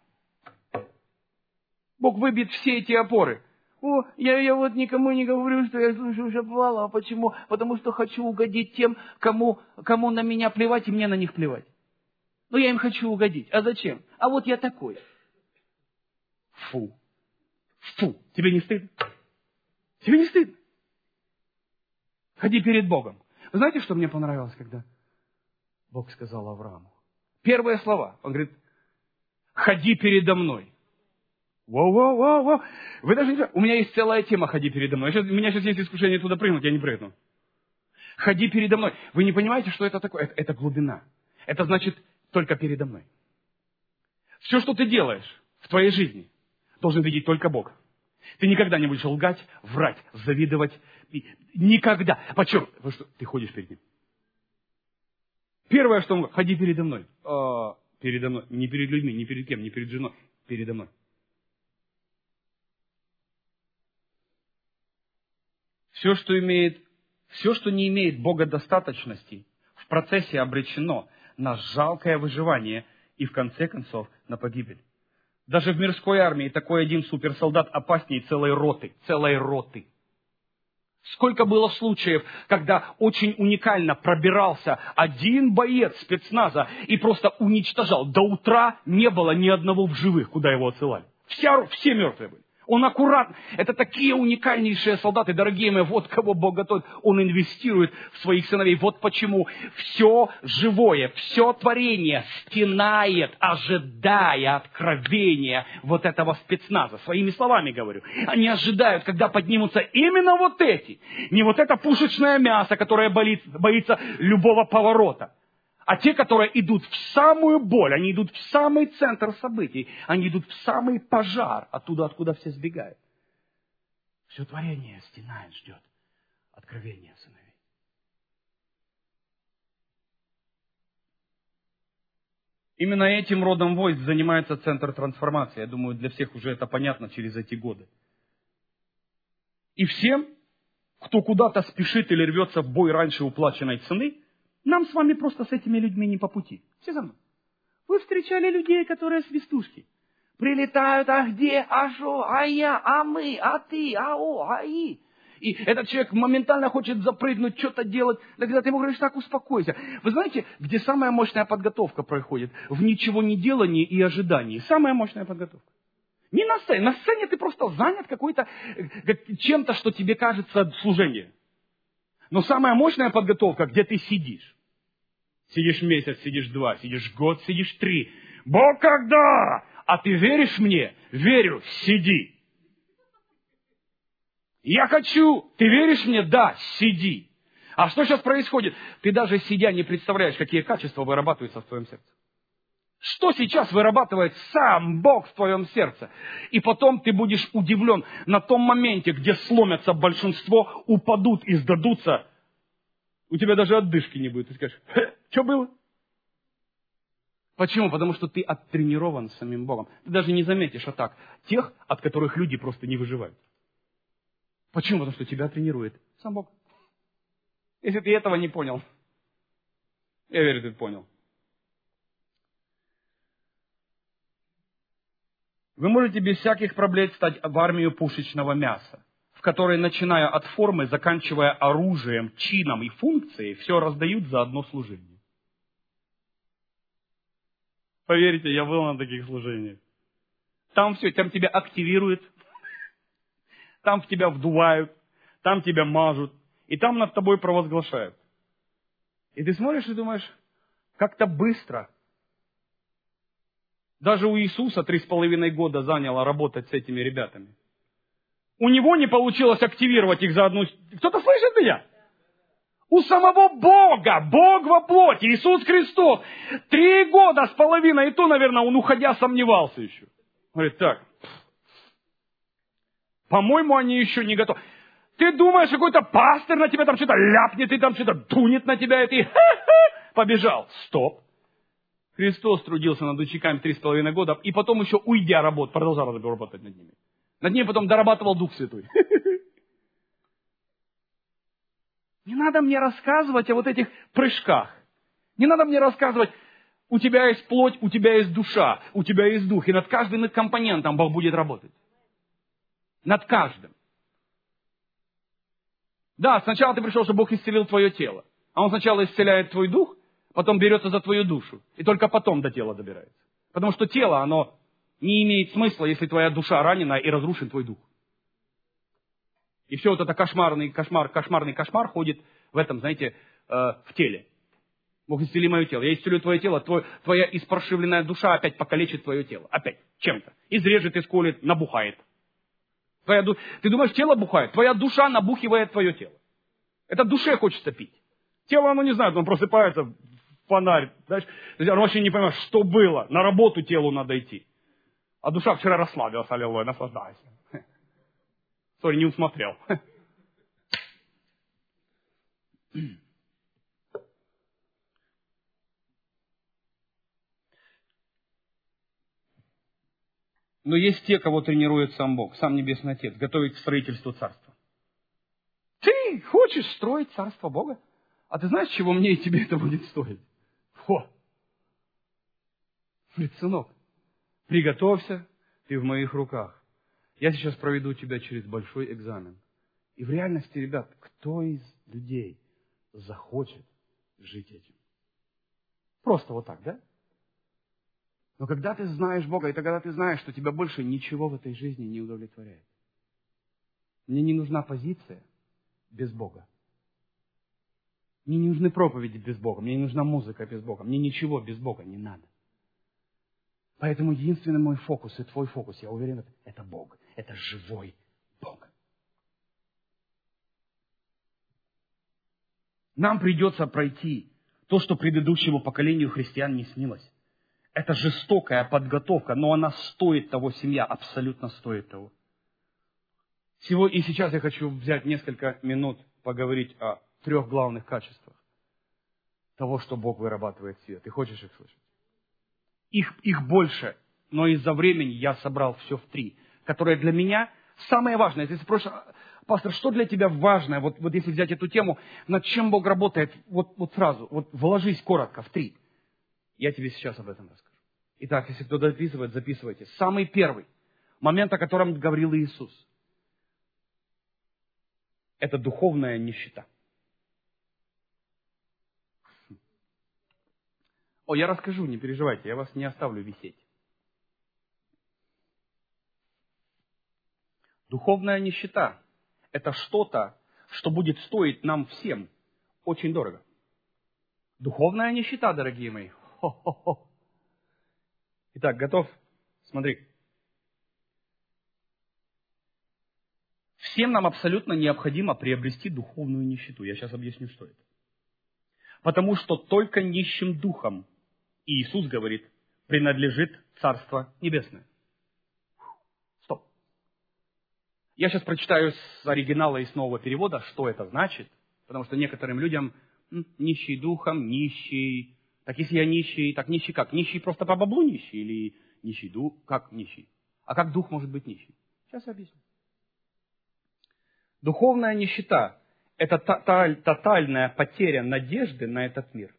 A: Бог выбьет все эти опоры. Я вот никому не говорю, что я слышу шаповалу. А почему? Потому что хочу угодить тем, кому на меня плевать, и мне на них плевать. Но я им хочу угодить. А зачем? А вот я такой. Фу. Тебе не стыдно? Тебе не стыдно? Ходи перед Богом. Вы знаете, что мне понравилось, когда Бог сказал Аврааму? Первые слова. Он говорит: ходи передо мной. Воу. Вы даже не... У меня есть целая тема «Ходи передо мной». У меня сейчас есть искушение туда прыгнуть, я не прыгну. Ходи передо мной. Вы не понимаете, что это такое? Это глубина. Это значит только передо мной. Все, что ты делаешь в твоей жизни, должен видеть только Бог. Ты никогда не будешь лгать, врать, завидовать. Никогда. Почему? Потому что ты ходишь перед Ним. Первое, что он говорит: ходи передо мной. Передо мной. Не перед людьми, не перед кем, не перед женой. Передо мной. Все, что не имеет богодостаточности, в процессе обречено на жалкое выживание и, в конце концов, на погибель. Даже в мирской армии такой один суперсолдат опаснее целой роты. Сколько было случаев, когда очень уникально пробирался один боец спецназа и просто уничтожал. До утра не было ни одного в живых, куда его отсылали. Все мертвые были. Он аккуратно. Это такие уникальнейшие солдаты, дорогие мои. Вот кого Бог готовит. Он инвестирует в своих сыновей. Вот почему все живое, все творение стенает, ожидая откровения вот этого спецназа. Своими словами говорю. Они ожидают, когда поднимутся именно вот эти. Не вот это пушечное мясо, которое боится любого поворота. А те, которые идут в самую боль, они идут в самый центр событий, они идут в самый пожар, оттуда, откуда все сбегают. Все творение стенает, ждет откровения сыновей. Именно этим родом войск занимается Центр трансформации. Я думаю, для всех уже это понятно через эти годы. И всем, кто куда-то спешит или рвется в бой раньше уплаченной цены, нам с вами просто с этими людьми не по пути. Все за мной. Вы встречали людей, которые свистушки. Прилетают: а где, а шо, а я, а мы, а ты, а и. И этот человек моментально хочет запрыгнуть, что-то делать. Да когда ты ему говоришь: так, успокойся. Вы знаете, где самая мощная подготовка происходит? В ничего не делании и ожидании. Самая мощная подготовка. Не на сцене. На сцене ты просто занят чем-то, что тебе кажется служением. Но самая мощная подготовка, где ты сидишь. Сидишь месяц, сидишь 2, сидишь год, сидишь 3. Бог, когда? А ты веришь мне? Верю, сиди. Я хочу. Ты веришь мне? Да, сиди. А что сейчас происходит? Ты даже сидя не представляешь, какие качества вырабатываются в твоем сердце. Что сейчас вырабатывает сам Бог в твоем сердце? И потом ты будешь удивлен на том моменте, где сломятся большинство, упадут и сдадутся. У тебя даже отдышки не будет. Ты скажешь: что было? Почему? Потому что ты оттренирован самим Богом. Ты даже не заметишь атак тех, от которых люди просто не выживают. Почему? Потому что тебя тренирует сам Бог. Если ты этого не понял, я верю, ты понял. Вы можете без всяких проблем стать в армию пушечного мяса, в которой, начиная от формы, заканчивая оружием, чином и функцией, все раздают за одно служение. Поверьте, я был на таких служениях. Там все, там тебя активируют, там в тебя вдувают, там тебя мажут, и там над тобой провозглашают. И ты смотришь и думаешь: как-то быстро. Даже у Иисуса 3,5 года заняло работать с этими ребятами. У него не получилось активировать их за одну... Кто-то слышит меня? У самого Бога, Бог во плоти, Иисус Христос, 3,5 года, и то, наверное, он, уходя, сомневался еще. Говорит: так, по-моему, они еще не готовы. Ты думаешь, какой-то пастырь на тебя там что-то ляпнет, и там что-то дунет на тебя, и ты побежал. Стоп. Христос трудился над учениками 3,5 года, и потом еще, уйдя работать, продолжал работать над ними. Над ними потом дорабатывал Дух Святой. Не надо мне рассказывать о вот этих прыжках. Не надо мне рассказывать, у тебя есть плоть, у тебя есть душа, у тебя есть дух. И над каждым их компонентом Бог будет работать. Над каждым. Да, сначала ты пришел, чтобы Бог исцелил твое тело. А Он сначала исцеляет твой дух, потом берется за твою душу. И только потом до тела добирается. Потому что тело, оно не имеет смысла, если твоя душа ранена и разрушен твой дух. И все вот это кошмарный кошмар ходит в этом, знаете, в теле. Бог, исцели мое тело. Я исцелю твое тело, твоя испоршивленная душа опять покалечит твое тело. Опять чем-то. Изрежет, исколет, набухает. Ты думаешь, тело бухает? Твоя душа набухивает твое тело. Это душе хочется пить. Тело, оно не знает, оно просыпается в фонарь. Знаешь, оно вообще не понимает, что было. На работу телу надо идти. А душа вчера расслабилась, аллилуйя, наслаждайся. Сори, не усмотрел. Но есть те, кого тренирует сам Бог, сам Небесный Отец, готовить к строительству Царства. Ты хочешь строить Царство Бога? А ты знаешь, чего мне и тебе это будет стоить? Говорит, сынок, приготовься, ты в моих руках. Я сейчас проведу тебя через большой экзамен. И в реальности, ребят, кто из людей захочет жить этим? Просто вот так, да? Но когда ты знаешь Бога, и когда ты знаешь, что тебя больше ничего в этой жизни не удовлетворяет. Мне не нужна позиция без Бога. Мне не нужны проповеди без Бога. Мне не нужна музыка без Бога. Мне ничего без Бога не надо. Поэтому единственный мой фокус и твой фокус, я уверен, это Бог. Это живой Бог. Нам придется пройти то, что предыдущему поколению христиан не снилось. Это жестокая подготовка, но она стоит того, семья абсолютно стоит того. И сейчас я хочу взять несколько минут поговорить о 3 главных качествах того, что Бог вырабатывает в себе. Ты хочешь их слышать? Их больше, но из-за времени я собрал все в 3, которые для меня самое важное. Если спросишь, пастор, что для тебя важное, вот если взять эту тему, над чем Бог работает, вот сразу, вложись коротко в 3. Я тебе сейчас об этом расскажу. Итак, если кто-то записывает, записывайте. Самый первый момент, о котором говорил Иисус, это духовная нищета. Я расскажу, не переживайте, я вас не оставлю висеть. Духовная нищета – это что-то, что будет стоить нам всем очень дорого. Духовная нищета, дорогие мои. Хо-хо-хо. Итак, готов? Смотри. Всем нам абсолютно необходимо приобрести духовную нищету. Я сейчас объясню, что это. Потому что только нищим духом, Иисус говорит, принадлежит Царство Небесное. Стоп. Я сейчас прочитаю с оригинала и с нового перевода, что это значит. Потому что некоторым людям нищий духом, нищий. Так если я нищий, так нищий как? Нищий просто по баблу нищий? Или нищий дух? Как нищий? А как дух может быть нищий? Сейчас я объясню. Духовная нищета – это тотальная потеря надежды на этот мир.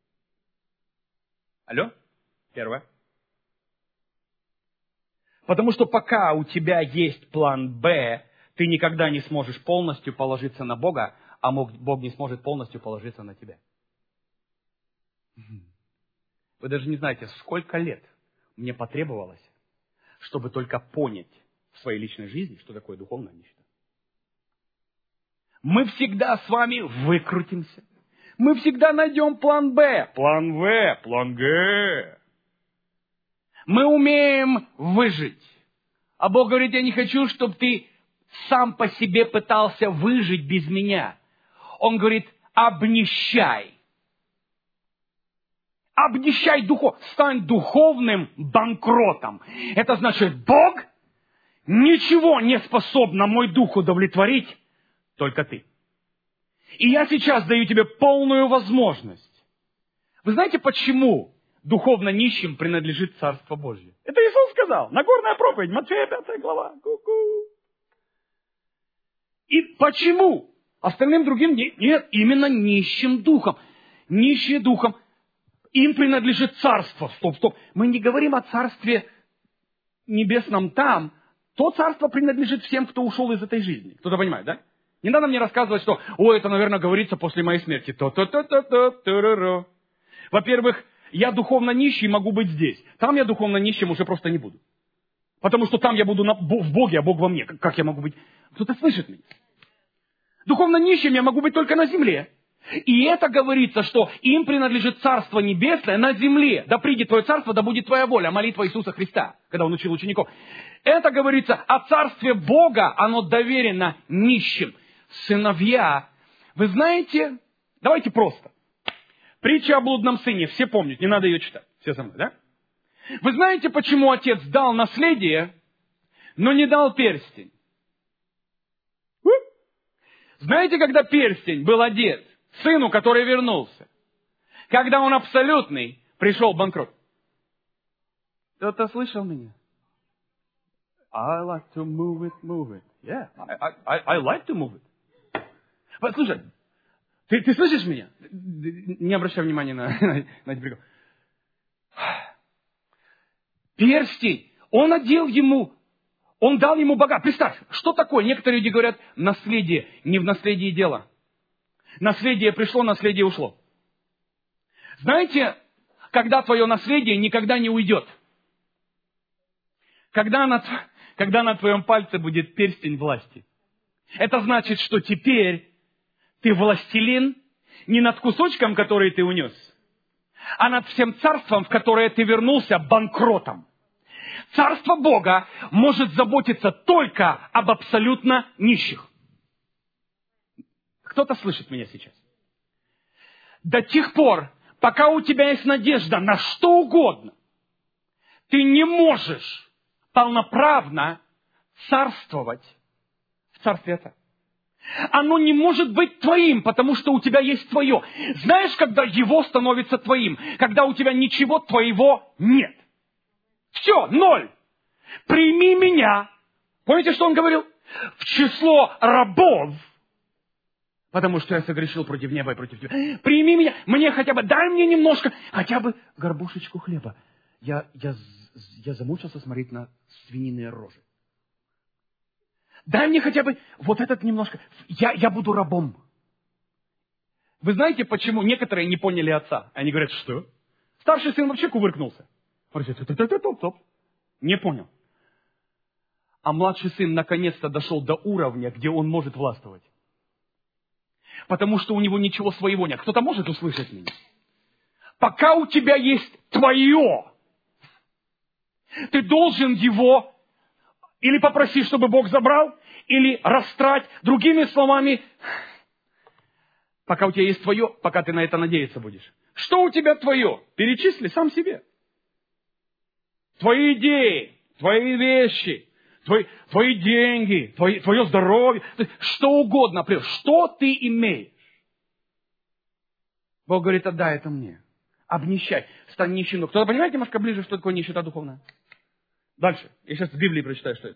A: Алло? Первое. Потому что пока у тебя есть план «Б», ты никогда не сможешь полностью положиться на Бога, а Бог не сможет полностью положиться на тебя. Вы даже не знаете, сколько лет мне потребовалось, чтобы только понять в своей личной жизни, что такое духовная нищета. Мы всегда с вами выкрутимся. Мы всегда найдем план «Б», план «В», план «Г». Мы умеем выжить. А Бог говорит, я не хочу, чтобы ты сам по себе пытался выжить без меня. Он говорит, обнищай. Обнищай духовно. Стань духовным банкротом. Это значит, Бог ничего не способен мой дух удовлетворить, только ты. И я сейчас даю тебе полную возможность. Вы знаете, почему духовно нищим принадлежит Царство Божье. Это Иисус сказал. Нагорная проповедь, Матфея 5 глава. Ку-ку. И почему? Остальным другим нет, именно нищим духом. Нищие духом. Им принадлежит царство. Стоп. Мы не говорим о царстве небесном там. То царство принадлежит всем, кто ушел из этой жизни. Кто-то понимает, да? Не надо мне рассказывать, что, это, наверное, говорится после моей смерти. Во-первых, я духовно нищий могу быть здесь. Там я духовно нищим уже просто не буду. Потому что там я буду в Боге, а Бог во мне. Как я могу быть? Кто-то слышит меня? Духовно нищим я могу быть только на земле. И это говорится, что им принадлежит Царство Небесное на земле. Да придет Твое Царство, да будет Твоя воля. Молитва Иисуса Христа, когда Он учил учеников. Это говорится о Царстве Бога, оно доверено нищим. Сыновья, вы знаете, давайте просто. Притча о блудном сыне, все помнят, не надо ее читать. Все со мной, да? Вы знаете, почему отец дал наследие, но не дал перстень? Знаете, когда перстень был одет сыну, который вернулся? Когда он абсолютный, пришел банкрот. Кто-то слышал меня? I like to move it. Yeah, I like to move it. Послушай, ты слышишь меня? Не обращай внимания на эти приколы. Перстень, он одел ему, он дал ему богатство. Представь, что такое? Некоторые люди говорят, наследие, не в наследии дело. Наследие пришло, наследие ушло. Знаете, когда твое наследие никогда не уйдет? Когда на твоем пальце будет перстень власти. Это значит, что теперь ты властелин не над кусочком, который ты унес, а над всем царством, в которое ты вернулся банкротом. Царство Бога может заботиться только об абсолютно нищих. Кто-то слышит меня сейчас? До тех пор, пока у тебя есть надежда на что угодно, ты не можешь полноправно царствовать в Царстве Отца. Оно не может быть твоим, потому что у тебя есть твое. Знаешь, когда его становится твоим? Когда у тебя ничего твоего нет. Все, ноль. Прими меня. Помните, что он говорил? В число рабов. Потому что я согрешил против неба и против тебя. Прими меня. Мне хотя бы, дай мне немножко, хотя бы горбушечку хлеба. Я замучился смотреть на свининые рожи. Дай мне хотя бы вот этот немножко. Я буду рабом. Вы знаете, почему некоторые не поняли отца? Они говорят, что? Старший сын вообще кувыркнулся. Он говорит, не понял. А младший сын наконец-то дошел до уровня, где он может властвовать. Потому что у него ничего своего нет. Кто-то может услышать меня? Пока у тебя есть твое, ты должен его или попросить, чтобы Бог забрал, или растрать. Другими словами, пока у тебя есть твое, пока ты на это надеяться будешь. Что у тебя твое? Перечисли сам себе. Твои идеи, твои вещи, твои деньги, твое здоровье, что угодно. Что ты имеешь? Бог говорит, отдай это мне. Обнищай, стань нищим. Кто-то понимает немножко ближе, что такое нищета духовная? Дальше. Я сейчас в Библии прочитаю, что это.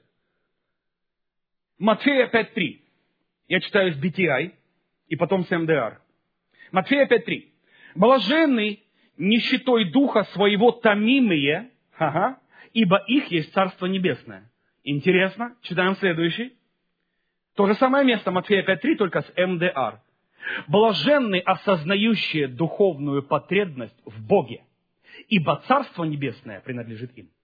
A: Матфея 5.3. Я читаю с BTI и потом с МДР. Матфея 5.3. Блаженны нищетой духа своего томимые, ибо их есть Царство Небесное. Интересно. Читаем следующий. То же самое место, Матфея 5.3, только с МДР. Блаженны осознающие духовную потребность в Боге, ибо Царство Небесное принадлежит им.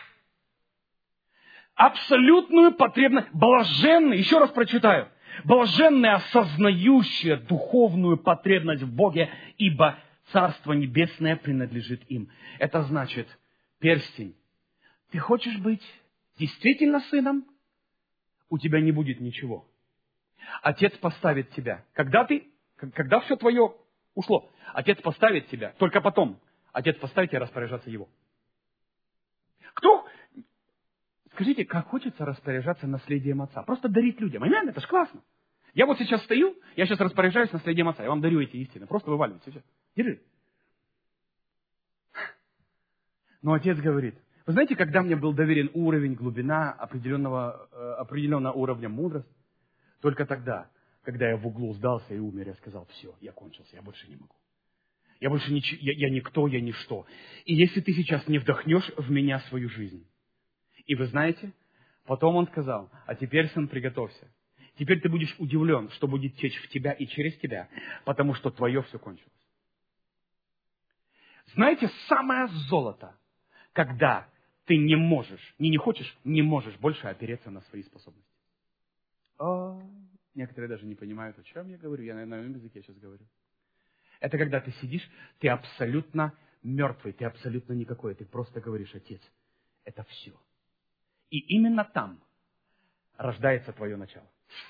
A: Абсолютную потребность, блаженны, еще раз прочитаю, блаженны осознающие духовную потребность в Боге, ибо Царство Небесное принадлежит им. Это значит, перстень, ты хочешь быть действительно сыном? У тебя не будет ничего. Отец поставит тебя. Когда все твое ушло, Отец поставит тебя. Только потом Отец поставит тебя распоряжаться Его. Кто? Скажите, как хочется распоряжаться наследием Отца? Просто дарить людям. Аминь, это ж классно. Я вот сейчас стою, я сейчас распоряжаюсь наследием Отца. Я вам дарю эти истины. Просто вываливайте. Все. Держи. Но отец говорит, вы знаете, когда мне был доверен уровень, глубина определенного уровня мудрости, только тогда, когда я в углу сдался и умер, я сказал, все, я кончился, я больше не могу. Я больше я никто, я ничто. И если ты сейчас не вдохнешь в меня свою жизнь. И вы знаете, потом он сказал, а теперь, сын, приготовься. Теперь ты будешь удивлен, что будет течь в тебя и через тебя, потому что твое все кончилось. Знаете, самое золото, когда ты не можешь, не хочешь, не можешь больше опереться на свои способности. Некоторые даже не понимают, о чем я говорю. Я на моем языке сейчас говорю. Это когда ты сидишь, ты абсолютно мертвый, ты абсолютно никакой. Ты просто говоришь, отец, это все. И именно там рождается твое начало.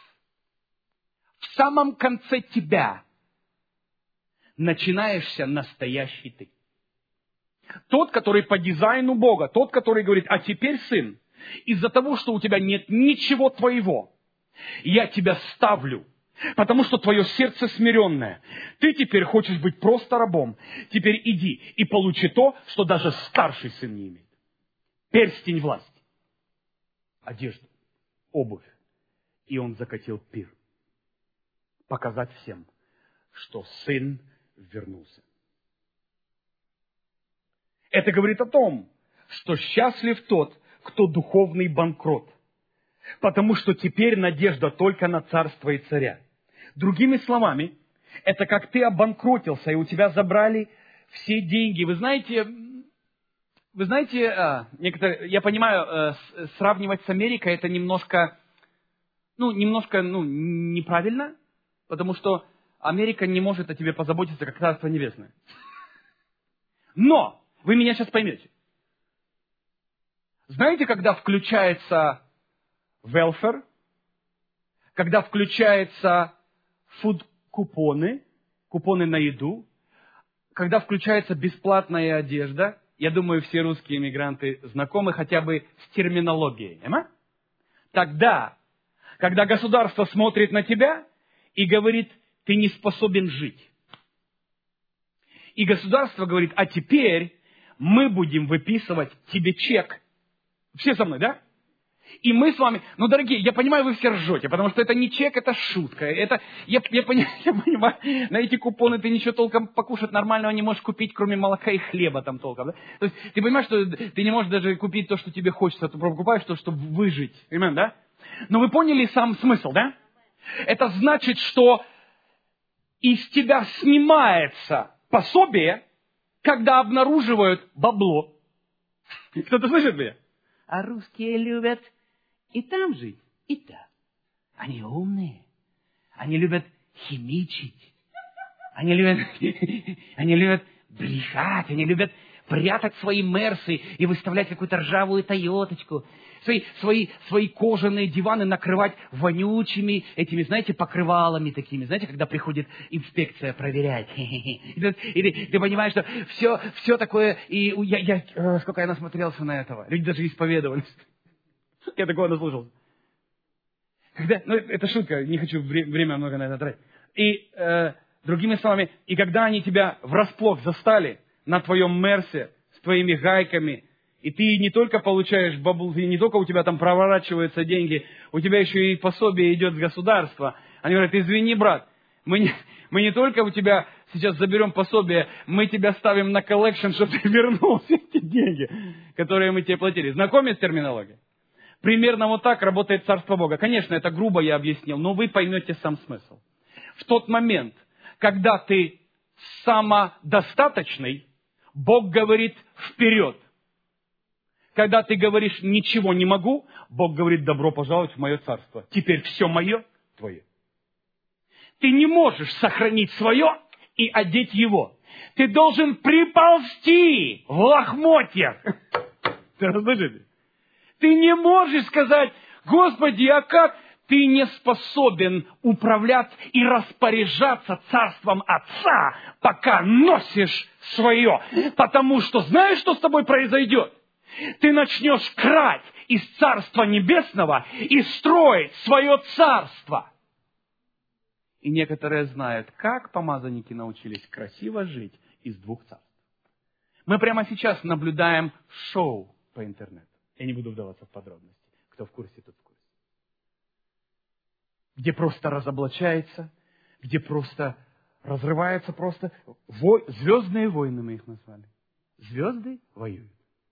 A: В самом конце тебя начинаешься настоящий ты. Тот, который по дизайну Бога, тот, который говорит, а теперь, сын, из-за того, что у тебя нет ничего твоего, я тебя ставлю, потому что твое сердце смиренное. Ты теперь хочешь быть просто рабом. Теперь иди и получи то, что даже старший сын не имеет. Перстень власти, одежду, обувь. И он закатил пир. Показать всем, что сын вернулся. Это говорит о том, что счастлив тот, кто духовный банкрот. Потому что теперь надежда только на царство и царя. Другими словами, это как ты обанкротился, и у тебя забрали все деньги. Вы знаете, некоторые, я понимаю, сравнивать с Америкой это немножко неправильно, потому что Америка не может о тебе позаботиться, как Царство Небесное. Но вы меня сейчас поймете. Знаете, когда включается welfare, когда включаются фуд-купоны, купоны на еду, когда включается бесплатная одежда, я думаю, все русские иммигранты знакомы хотя бы с терминологией. Тогда, когда государство смотрит на тебя и говорит, ты не способен жить. И государство говорит, а теперь мы будем выписывать тебе чек. Все со мной, да? И мы с вами, дорогие, я понимаю, вы все ржете, потому что это не чек, это шутка. Я понимаю, на эти купоны ты ничего толком покушать нормального не можешь купить, кроме молока и хлеба там толком. Да? То есть ты понимаешь, что ты не можешь даже купить то, что тебе хочется, ты покупаешь то, чтобы выжить. Понимаешь, да? Но вы поняли сам смысл, да? Это значит, что из тебя снимается пособие, когда обнаруживают бабло. Кто-то слышит меня? А русские любят и там жить, и там. Они умные. Они любят химичить. Они любят брехать. Они любят прятать свои мерсы и выставлять какую-то ржавую тойоточку. Свои кожаные диваны накрывать вонючими этими, знаете, покрывалами такими. Знаете, когда приходит инспекция проверять. И ты понимаешь, что все такое... И сколько я насмотрелся на этого. Люди даже исповедовались. Я такого наслушался. Это шутка, не хочу время много на это тратить. И другими словами, и когда они тебя врасплох застали на твоем мерсе с твоими гайками, и ты не только получаешь баблу, и не только у тебя там проворачиваются деньги, у тебя еще и пособие идет с государства. Они говорят, извини, брат, мы не только у тебя сейчас заберем пособие, мы тебя ставим на коллекшн, чтобы ты вернул все эти деньги, которые мы тебе платили. Знакомы с терминологией? Примерно вот так работает Царство Бога. Конечно, это грубо я объяснил, но вы поймете сам смысл. В тот момент, когда ты самодостаточный, Бог говорит вперед. Когда ты говоришь «ничего не могу», Бог говорит «добро пожаловать в мое царство». Теперь все мое твое. Ты не можешь сохранить свое и одеть его. Ты должен приползти в лохмотьях. Ты расслышите? Ты не можешь сказать «Господи, а как?» Ты не способен управлять и распоряжаться царством Отца, пока носишь свое. Потому что знаешь, что с тобой произойдет? Ты начнешь крать из Царства Небесного и строить свое царство. И некоторые знают, как помазанники научились красиво жить из двух царств. Мы прямо сейчас наблюдаем шоу по интернету. Я не буду вдаваться в подробности. Кто в курсе, тот в курсе. Где просто разоблачается, где просто разрывается просто. Звездные войны мы их назвали. Звезды воюют.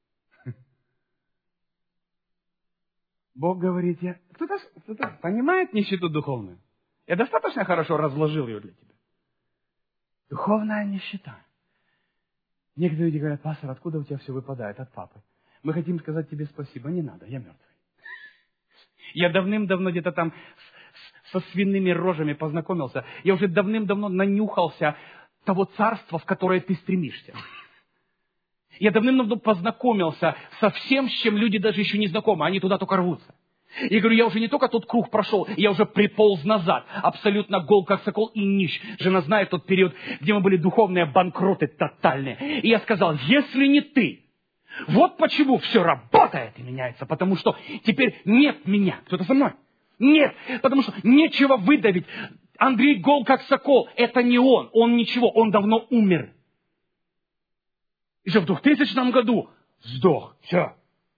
A: Бог говорит, кто-то понимает нищету духовную? Я достаточно хорошо разложил ее для тебя. Духовная нищета. Некоторые люди говорят, пастор, откуда у тебя все выпадает? От папы. Мы хотим сказать тебе спасибо. Не надо, я мертвый. Я давным-давно где-то там со свиными рожами познакомился. Я уже давным-давно нанюхался того царства, в которое ты стремишься. Я давным-давно познакомился со всем, с чем люди даже еще не знакомы. Они туда только рвутся. Я говорю, я уже не только тот круг прошел, я уже приполз назад. Абсолютно гол, как сокол, и нищ. Жена знает тот период, где мы были духовные банкроты тотальные. И я сказал, если не ты, вот почему все работает и меняется. Потому что теперь нет меня. Кто-то со мной? Нет. Потому что нечего выдавить. Андрей гол, как сокол. Это не он. Он ничего. Он давно умер. Еще в 2000 году сдох. Все.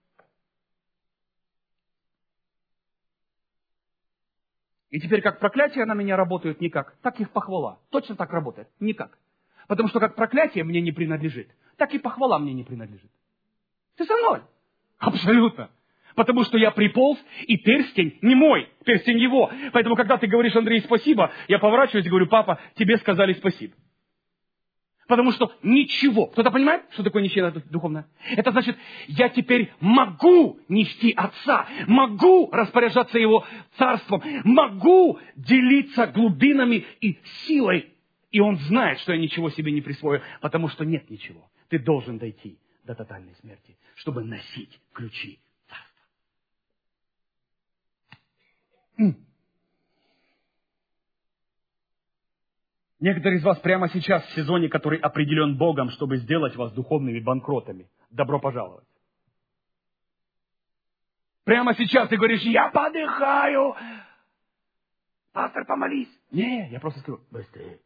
A: И теперь как проклятие на меня работают никак. Так их похвала. Точно так работает. Никак. Потому что как проклятие мне не принадлежит, так и похвала мне не принадлежит. Ты со мной? Абсолютно. Потому что я приполз, и перстень не мой, перстень его. Поэтому, когда ты говоришь, Андрей, спасибо, я поворачиваюсь и говорю, папа, тебе сказали спасибо. Потому что ничего. Кто-то понимает, что такое нищета духовная? Это значит, я теперь могу нести Отца, могу распоряжаться Его царством, могу делиться глубинами и силой. И Он знает, что я ничего себе не присвою, потому что нет ничего. Ты должен дойти до тотальной смерти, чтобы носить ключи царства. Некоторые из вас прямо сейчас в сезоне, который определен Богом, чтобы сделать вас духовными банкротами. Добро пожаловать. Прямо сейчас ты говоришь, я подыхаю. Пастор, помолись. Не, я просто скажу, быстрее.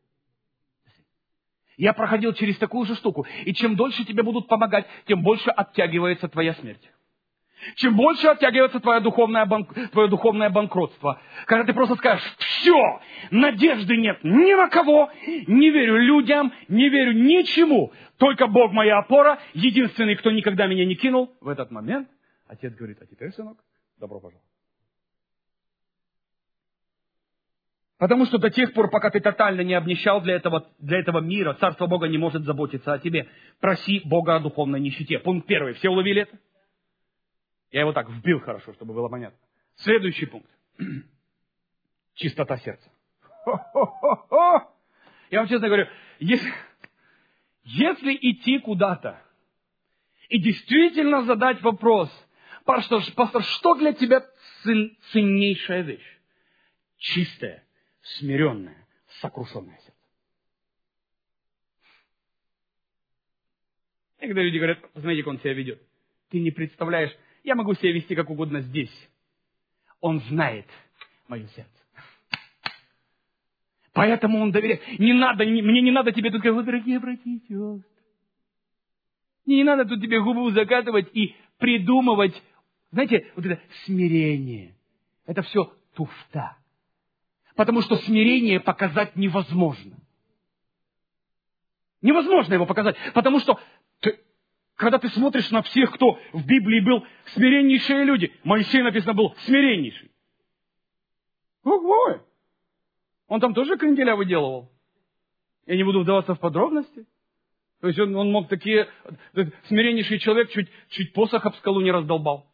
A: Я проходил через такую же штуку. И чем дольше тебе будут помогать, тем больше оттягивается твоя смерть. Чем больше оттягивается твое духовное банкротство. Когда ты просто скажешь, все, надежды нет ни на кого, не верю людям, не верю ничему. Только Бог моя опора, единственный, кто никогда меня не кинул. В этот момент отец говорит, а теперь, сынок, добро пожаловать. Потому что до тех пор, пока ты тотально не обнищал для этого мира, Царство Бога не может заботиться о тебе. Проси Бога о духовной нищете. Пункт 1. Все уловили это? Я его так вбил хорошо, чтобы было понятно. Следующий пункт. Чистота сердца. Я вам честно говорю, если идти куда-то и действительно задать вопрос, пастор, что для тебя ценнейшая вещь? Чистое, смиренное, сокрушенное сердце. И когда люди говорят, посмотрите, как он себя ведет. Ты не представляешь, я могу себя вести как угодно здесь. Он знает мое сердце. Поэтому он доверяет. Мне не надо тебе тут говорить, дорогие братья и сестры. Мне не надо тут тебе губу закатывать и придумывать. Знаете, вот это смирение. Это все туфта. Потому что смирение показать невозможно. Невозможно его показать. Потому что когда ты смотришь на всех, кто в Библии был смиреннейшие люди. Моисей, написано, был смиреннейший. Ого! Он там тоже кренделя выделывал. Я не буду вдаваться в подробности. То есть он мог такие... Смиреннейший человек чуть посох об скалу не раздолбал.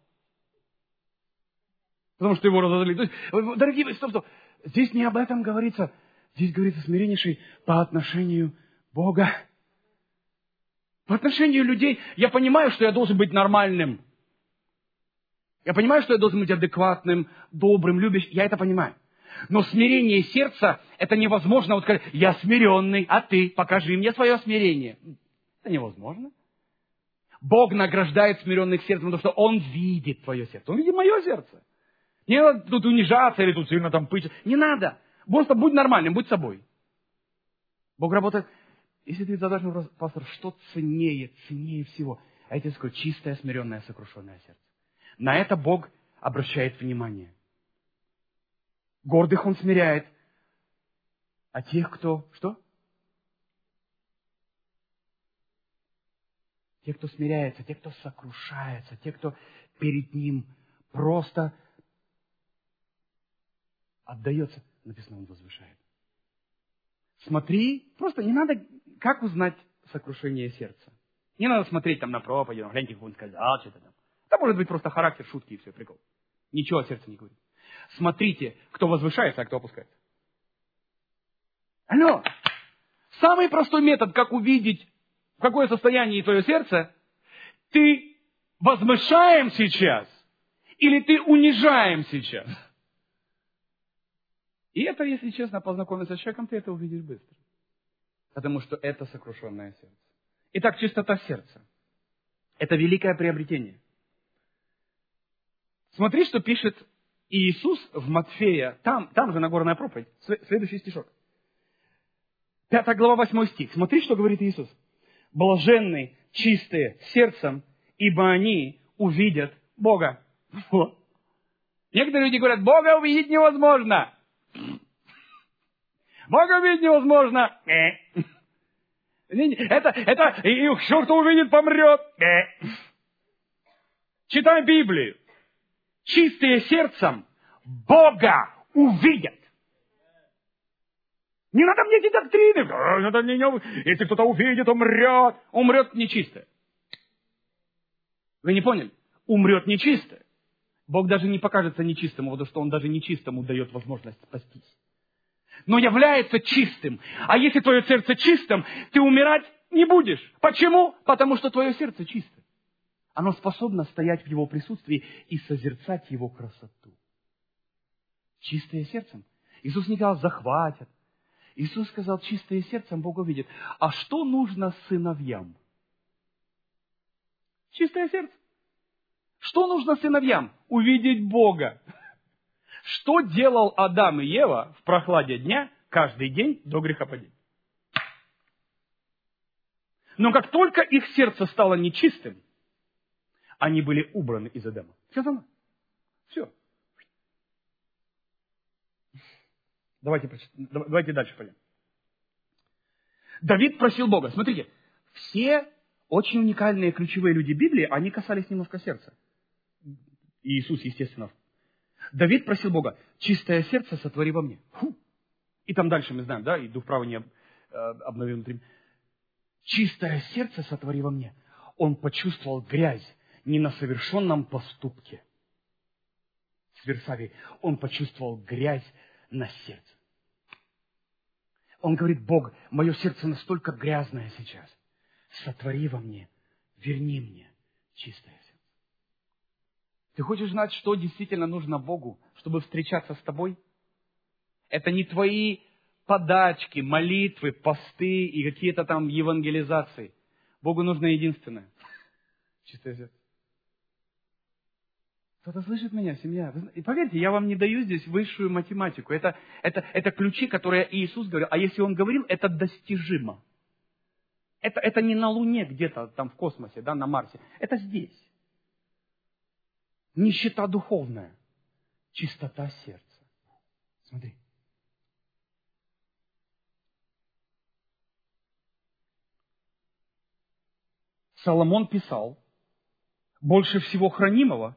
A: Потому что его разозлили. То есть, дорогие, стоп. Здесь не об этом говорится. Здесь говорится смиреннейший по отношению Бога. По отношению людей, я понимаю, что я должен быть нормальным. Я понимаю, что я должен быть адекватным, добрым, любящим. Я это понимаю. Но смирение сердца, это невозможно. Вот сказать, я смиренный, а ты покажи мне свое смирение. Это невозможно. Бог награждает смиренных сердцем, потому что Он видит твое сердце. Он видит мое сердце. Не надо тут унижаться или тут сильно там пыть. Не надо. Просто будь нормальным, будь собой. Бог работает. Если ты задашь мне вопрос, пастор, что ценнее всего? А я тебе скажу, чистое, смиренное, сокрушенное сердце. На это Бог обращает внимание. Гордых Он смиряет, а тех, кто... Что? Те, кто смиряется, те, кто сокрушается, те, кто перед Ним просто отдается, написано, Он возвышает. Смотри, просто не надо, как узнать сокрушение сердца. Не надо смотреть там на проповедь, гляньте, как он сказал, что-то там. Это может быть просто характер, шутки и все, прикол. Ничего о сердце не говорит. Смотрите, кто возвышается, а кто опускается. Алло! Самый простой метод, как увидеть, в какое состояние твое сердце, ты возвышаем сейчас или ты унижаем сейчас. И это, если честно, познакомиться с человеком, ты это увидишь быстро. Потому что это сокрушенное сердце. Итак, чистота сердца. Это великое приобретение. Смотри, что пишет Иисус в Матфея. Там же Нагорная проповедь. Следующий стишок. 5 глава, 8 стих. Смотри, что говорит Иисус. Блаженны чистые сердцем, ибо они увидят Бога. Вот. Некоторые люди говорят, Бога увидеть невозможно. Бога увидеть невозможно. Это, и все, кто увидит, помрет. Читай Библию. Чистые сердцем Бога увидят. Не надо мне эти доктрины. Если кто-то увидит, умрет. Умрет нечистое. Вы не поняли? Умрет нечистое. Бог даже не покажется нечистому, потому что Он даже нечистому дает возможность спастись. Но является чистым. А если твое сердце чистым, ты умирать не будешь. Почему? Потому что твое сердце чистое. Оно способно стоять в Его присутствии и созерцать Его красоту. Чистое сердцем. Иисус не сказал, захватят. Иисус сказал, чистое сердцем Бог увидит. А что нужно сыновьям? Чистое сердце. Что нужно сыновьям? Увидеть Бога. Что делал Адам и Ева в прохладе дня каждый день до грехопадения? Но как только их сердце стало нечистым, они были убраны из Эдема. Все. Давайте дальше пойдем. Давид просил Бога. Смотрите, все очень уникальные ключевые люди Библии, они касались немножко сердца. И Иисус, естественно. Давид просил Бога, чистое сердце сотвори во мне. И там дальше мы знаем, да, и дух правый не обновил внутри. Чистое сердце сотвори во мне. Он почувствовал грязь не на совершенном поступке. С Версавией. Он почувствовал грязь на сердце. Он говорит, Бог, мое сердце настолько грязное сейчас. Сотвори во мне, верни мне чистое сердце. Ты хочешь знать, что действительно нужно Богу, чтобы встречаться с тобой? Это не твои подачки, молитвы, посты и какие-то там евангелизации. Богу нужно единственное. Чистое сердце. Кто-то слышит меня, семья? И поверьте, я вам не даю здесь высшую математику. Это ключи, которые Иисус говорил. А если Он говорил, это достижимо. Это не на Луне где-то там в космосе, да, на Марсе. Это здесь. Нищета духовная. Чистота сердца. Смотри. Соломон писал, больше всего хранимого,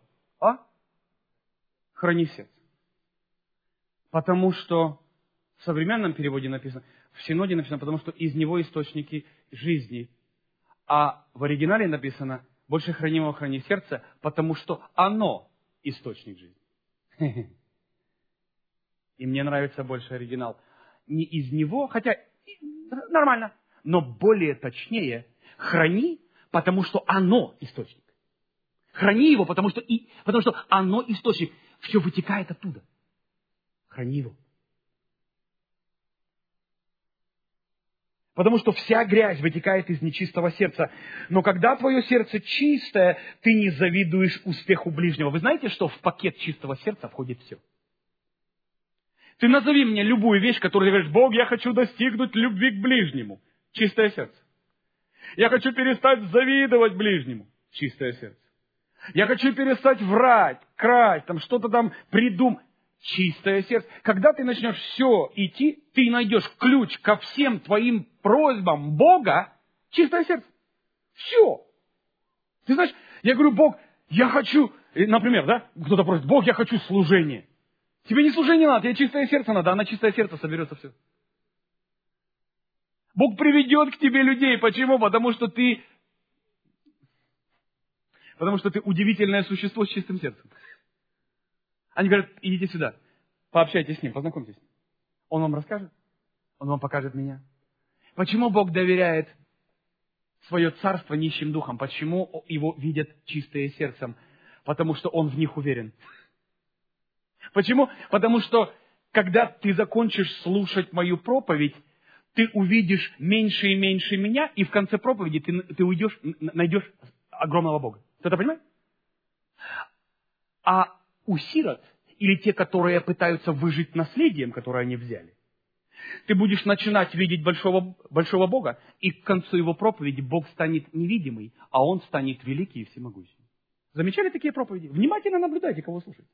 A: храни сердце. Потому что в современном переводе написано, в Синоде написано, потому что из него источники жизни. А в оригинале написано, больше хранимого храни сердце, потому что оно источник жизни. И мне нравится больше оригинал. Не из него, хотя нормально, но более точнее, храни, потому что оно источник. Храни его, потому что оно источник. Все вытекает оттуда. Храни его. Потому что вся грязь вытекает из нечистого сердца. Но когда твое сердце чистое, ты не завидуешь успеху ближнего. Вы знаете, что в пакет чистого сердца входит все? Ты назови мне любую вещь, которую ты говоришь, Бог, я хочу достигнуть любви к ближнему. Чистое сердце. Я хочу перестать завидовать ближнему. Чистое сердце. Я хочу перестать врать, красть, там что-то там придумать. Чистое сердце. Когда ты начнешь все идти, ты найдешь ключ ко всем твоим просьбам Бога. Чистое сердце. Все. Ты знаешь, я говорю, Бог, я хочу, например, да, кто-то просит, Бог, я хочу служение. Тебе не служение надо, тебе чистое сердце надо, а на чистое сердце соберется все. Бог приведет к тебе людей. Почему? Потому что ты удивительное существо с чистым сердцем. Они говорят, идите сюда, пообщайтесь с ним, познакомьтесь. Он вам расскажет, он вам покажет меня. Почему Бог доверяет свое царство нищим духом? Почему его видят чистые сердцем? Потому что он в них уверен. Почему? Потому что, когда ты закончишь слушать мою проповедь, ты увидишь меньше и меньше меня, и в конце проповеди ты уйдешь, найдешь огромного Бога. Кто-то понимает? А у сирот, или те, которые пытаются выжить наследием, которое они взяли, ты будешь начинать видеть большого Бога, и к концу его проповеди Бог станет невидимый, а он станет великий и всемогущий. Замечали такие проповеди? Внимательно наблюдайте, кого слушать.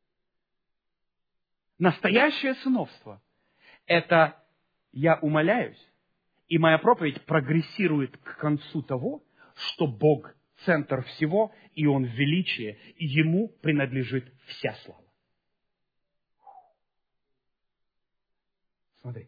A: Настоящее сыновство – это я умоляюсь, и моя проповедь прогрессирует к концу того, что Бог – центр всего, и Он в величии, и Ему принадлежит вся слава. Смотри.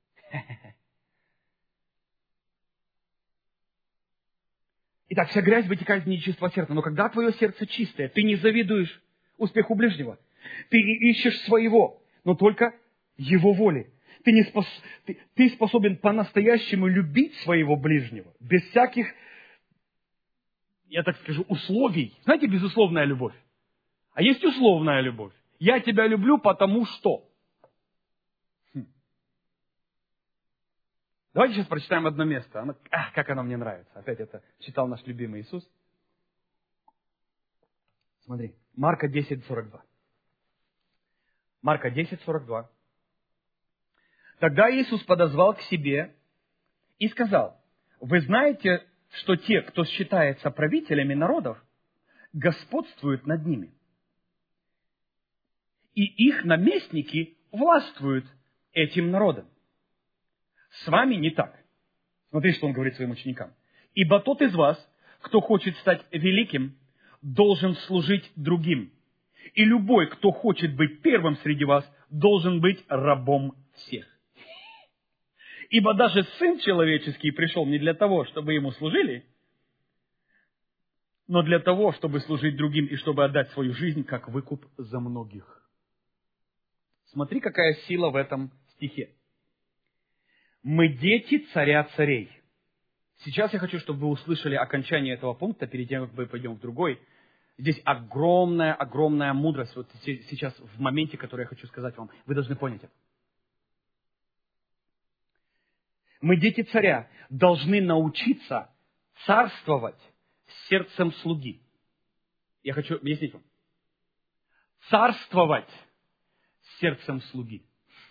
A: Итак, вся грязь вытекает из нечистого сердца. Но когда твое сердце чистое, ты не завидуешь успеху ближнего. Ты ищешь своего, но только его воли. Ты способен по-настоящему любить своего ближнего, без всяких, я так скажу, условий. Знаете, безусловная любовь. А есть условная любовь. Я тебя люблю, потому что. Давайте сейчас прочитаем одно место. Как оно мне нравится. Опять это читал наш любимый Иисус. Смотри, Марка 10:42. Марка 10:42. Тогда Иисус подозвал к себе и сказал: вы знаете, что те, кто считается правителями народов, господствуют над ними. И их наместники властвуют этим народом. С вами не так. Смотри, что он говорит своим ученикам. Ибо тот из вас, кто хочет стать великим, должен служить другим. И любой, кто хочет быть первым среди вас, должен быть рабом всех. Ибо даже Сын Человеческий пришел не для того, чтобы Ему служили, но для того, чтобы служить другим и чтобы отдать свою жизнь как выкуп за многих. Смотри, какая сила в этом стихе. Мы дети царя царей. Сейчас я хочу, чтобы вы услышали окончание этого пункта, перед тем, как мы пойдем в другой. Здесь огромная мудрость. Вот сейчас, в моменте, который я хочу сказать вам, вы должны понять это. Мы, дети царя, должны научиться царствовать сердцем слуги. Я хочу объяснить вам. Царствовать сердцем слуги.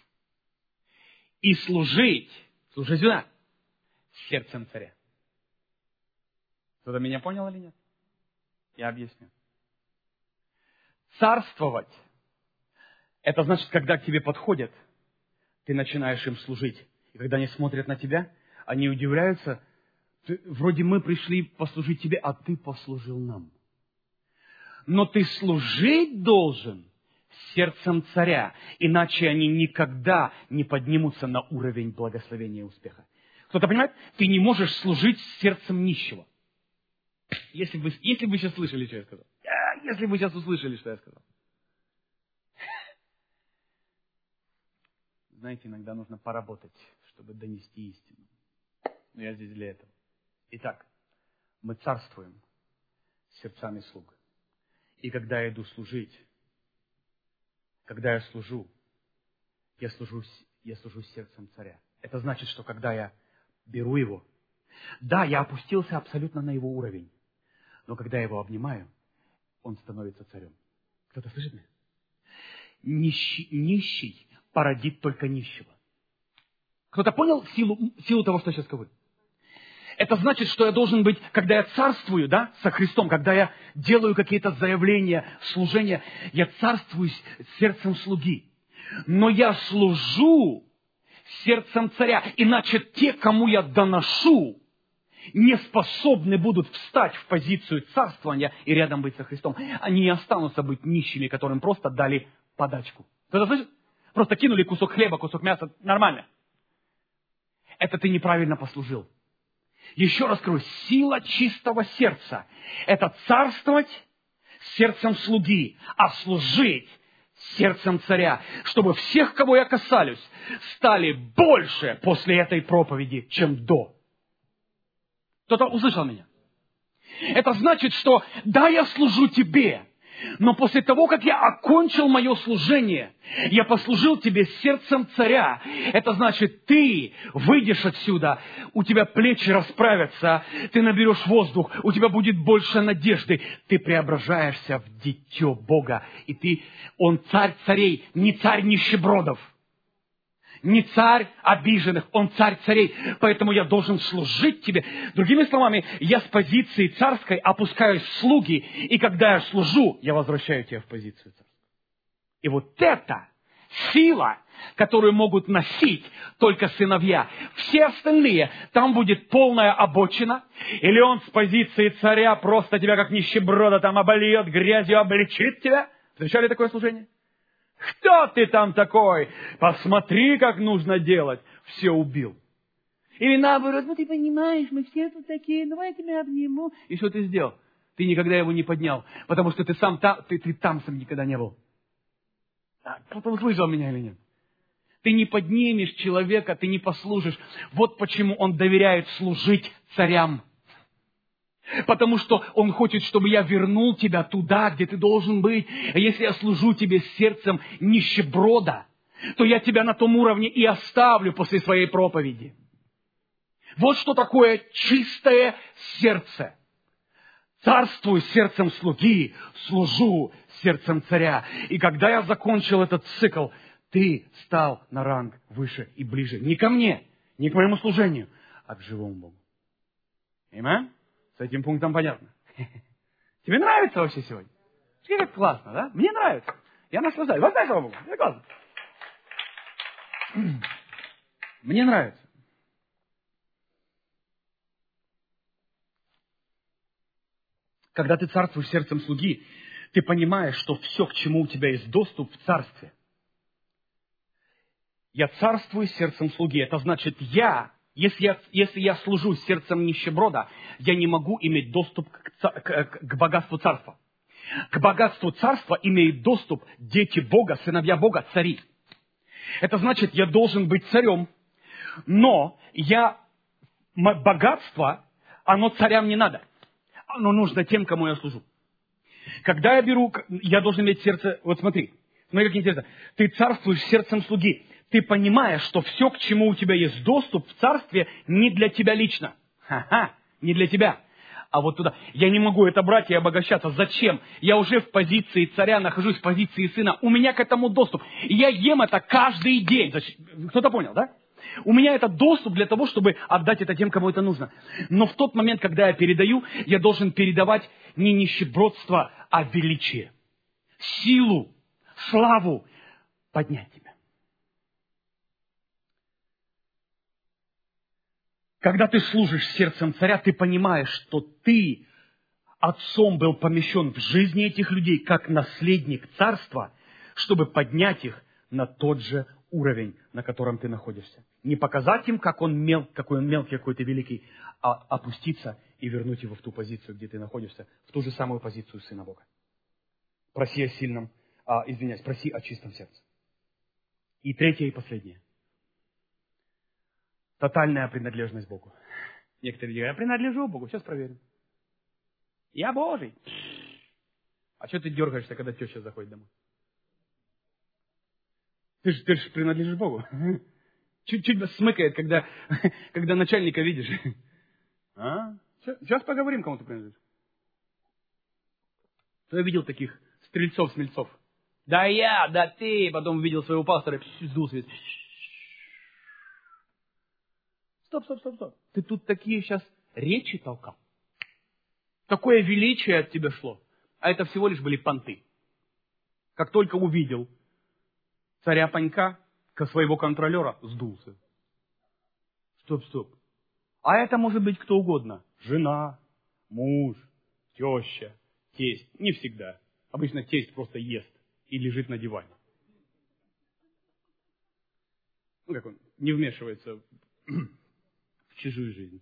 A: И служить сюда, сердцем царя. Кто-то меня понял или нет? Я объясню. Царствовать – это значит, когда к тебе подходят, ты начинаешь им служить. И когда они смотрят на тебя, они удивляются, вроде мы пришли послужить тебе, а ты послужил нам. Но ты служить должен сердцем царя, иначе они никогда не поднимутся на уровень благословения и успеха. Кто-то понимает? Ты не можешь служить сердцем нищего. Если бы сейчас слышали, что я сказал. Если бы сейчас услышали, что я сказал. Знаете, иногда нужно поработать, чтобы донести истину. Но я здесь для этого. Итак, мы царствуем сердцами слуг. И когда я иду служить, когда я служу сердцем царя. Это значит, что когда я беру его, да, я опустился абсолютно на его уровень, но когда я его обнимаю, он становится царем. Кто-то слышит меня? Нищий породит только нищего. Кто-то понял силу того, что я сейчас говорю? Это значит, что я должен быть, когда я царствую, да, со Христом, когда я делаю какие-то заявления, служения, я царствую сердцем слуги. Но я служу сердцем царя. Иначе те, кому я доношу, не способны будут встать в позицию царствования и рядом быть со Христом. Они не останутся быть нищими, которым просто дали подачку. Кто-то слышит? Просто кинули кусок хлеба, кусок мяса. Нормально. Это ты неправильно послужил. Еще раз скажу, сила чистого сердца – это царствовать сердцем слуги, а служить сердцем царя, чтобы всех, кого я касаюсь, стали больше после этой проповеди, чем до. Кто-то услышал меня? Это значит, что да, я служу тебе, но после того, как я окончил мое служение, я послужил тебе сердцем царя. Это значит, ты выйдешь отсюда, у тебя плечи расправятся, ты наберешь воздух, у тебя будет больше надежды. Ты преображаешься в дитё Бога. И он царь царей, не царь нищебродов. Не царь обиженных, он царь царей. Поэтому я должен служить тебе. Другими словами, я с позиции царской опускаюсь в слуги. И когда я служу, я возвращаю тебя в позицию царской. И вот это сила, которую могут носить только сыновья. Все остальные, там будет полная обочина. Или он с позиции царя просто тебя как нищеброда там обольет, грязью обличит тебя. Встречали такое служение? Кто ты там такой? Посмотри, как нужно делать. Все убил. Или наоборот, ты понимаешь, мы все тут такие, давай я тебя обниму. И что ты сделал? Ты никогда его не поднял, потому что ты сам там никогда не был. Кто-то услышал меня или нет? Ты не поднимешь человека, ты не послужишь. Вот почему он доверяет служить царям. Потому что он хочет, чтобы я вернул тебя туда, где ты должен быть. А если я служу тебе сердцем нищеброда, то я тебя на том уровне и оставлю после своей проповеди. Вот что такое чистое сердце. Царствую сердцем слуги, служу сердцем царя. И когда я закончил этот цикл, ты стал на ранг выше и ближе. Не ко мне, не к моему служению, а к живому Богу. Аминь? С этим пунктом понятно. Тебе нравится вообще сегодня? Как классно, да? Мне нравится. Я наслаждаюсь. Вот слава Богу. Это классно. Мне нравится. Когда ты царствуешь сердцем слуги, ты понимаешь, что все, к чему у тебя есть доступ в царстве. Я царствую сердцем слуги. Это значит, если я служу сердцем нищеброда, я не могу иметь доступ к богатству царства. К богатству царства имеют доступ дети Бога, сыновья Бога, цари. Это значит, я должен быть царем, но богатство, оно царям не надо. Оно нужно тем, кому я служу. Когда я должен иметь сердце, вот смотри, как интересно, ты царствуешь сердцем слуги. Ты понимаешь, что все, к чему у тебя есть доступ в царстве, не для тебя лично. Не для тебя. А вот туда. Я не могу это брать и обогащаться. Зачем? Я уже в позиции царя, нахожусь в позиции сына. У меня к этому доступ. И я ем это каждый день. Кто-то понял, да? У меня это доступ для того, чтобы отдать это тем, кому это нужно. Но в тот момент, когда я передаю, я должен передавать не нищебродство, а величие. Силу, славу поднять тебя. Когда ты служишь сердцем царя, ты понимаешь, что ты отцом был помещен в жизни этих людей, как наследник царства, чтобы поднять их на тот же уровень, на котором ты находишься. Не показать им, какой он мелкий, какой ты великий, а опуститься и вернуть его в ту позицию, где ты находишься, в ту же самую позицию Сына Бога. Проси проси о чистом сердце. И третье и последнее. Тотальная принадлежность Богу. Некоторые говорят, я принадлежу Богу, сейчас проверим. Я Божий. А что ты дергаешься, когда теща заходит домой? Ты же принадлежишь Богу. Чуть-чуть смыкает, когда начальника видишь. Сейчас поговорим, кому ты принадлежишь. Я видел таких стрельцов-смельцов. Да я, да ты. Потом увидел своего пастора, сдул свет. Стоп. Ты тут такие сейчас речи толкал. Такое величие от тебя шло. А это всего лишь были понты. Как только увидел царя Панька, своего контролера, сдулся. Стоп. А это может быть кто угодно. Жена, муж, теща, тесть. Не всегда. Обычно тесть просто ест и лежит на диване. Ну, как он, не вмешивается в чужую жизнь.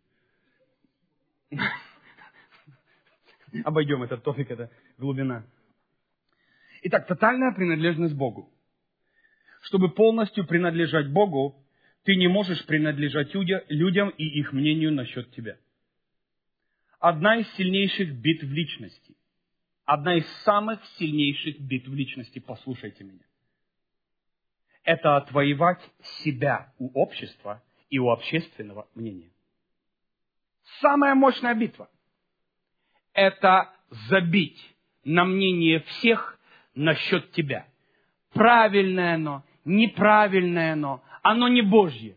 A: Обойдем этот топик, это глубина. Итак, тотальная принадлежность Богу. Чтобы полностью принадлежать Богу, ты не можешь принадлежать людям и их мнению насчет тебя. Одна из сильнейших битв личности. Одна из самых сильнейших битв личности, послушайте меня. Это отвоевать себя у общества и у общественного мнения. Самая мощная битва – это забить на мнение всех насчет тебя. Правильное оно, неправильное оно не Божье.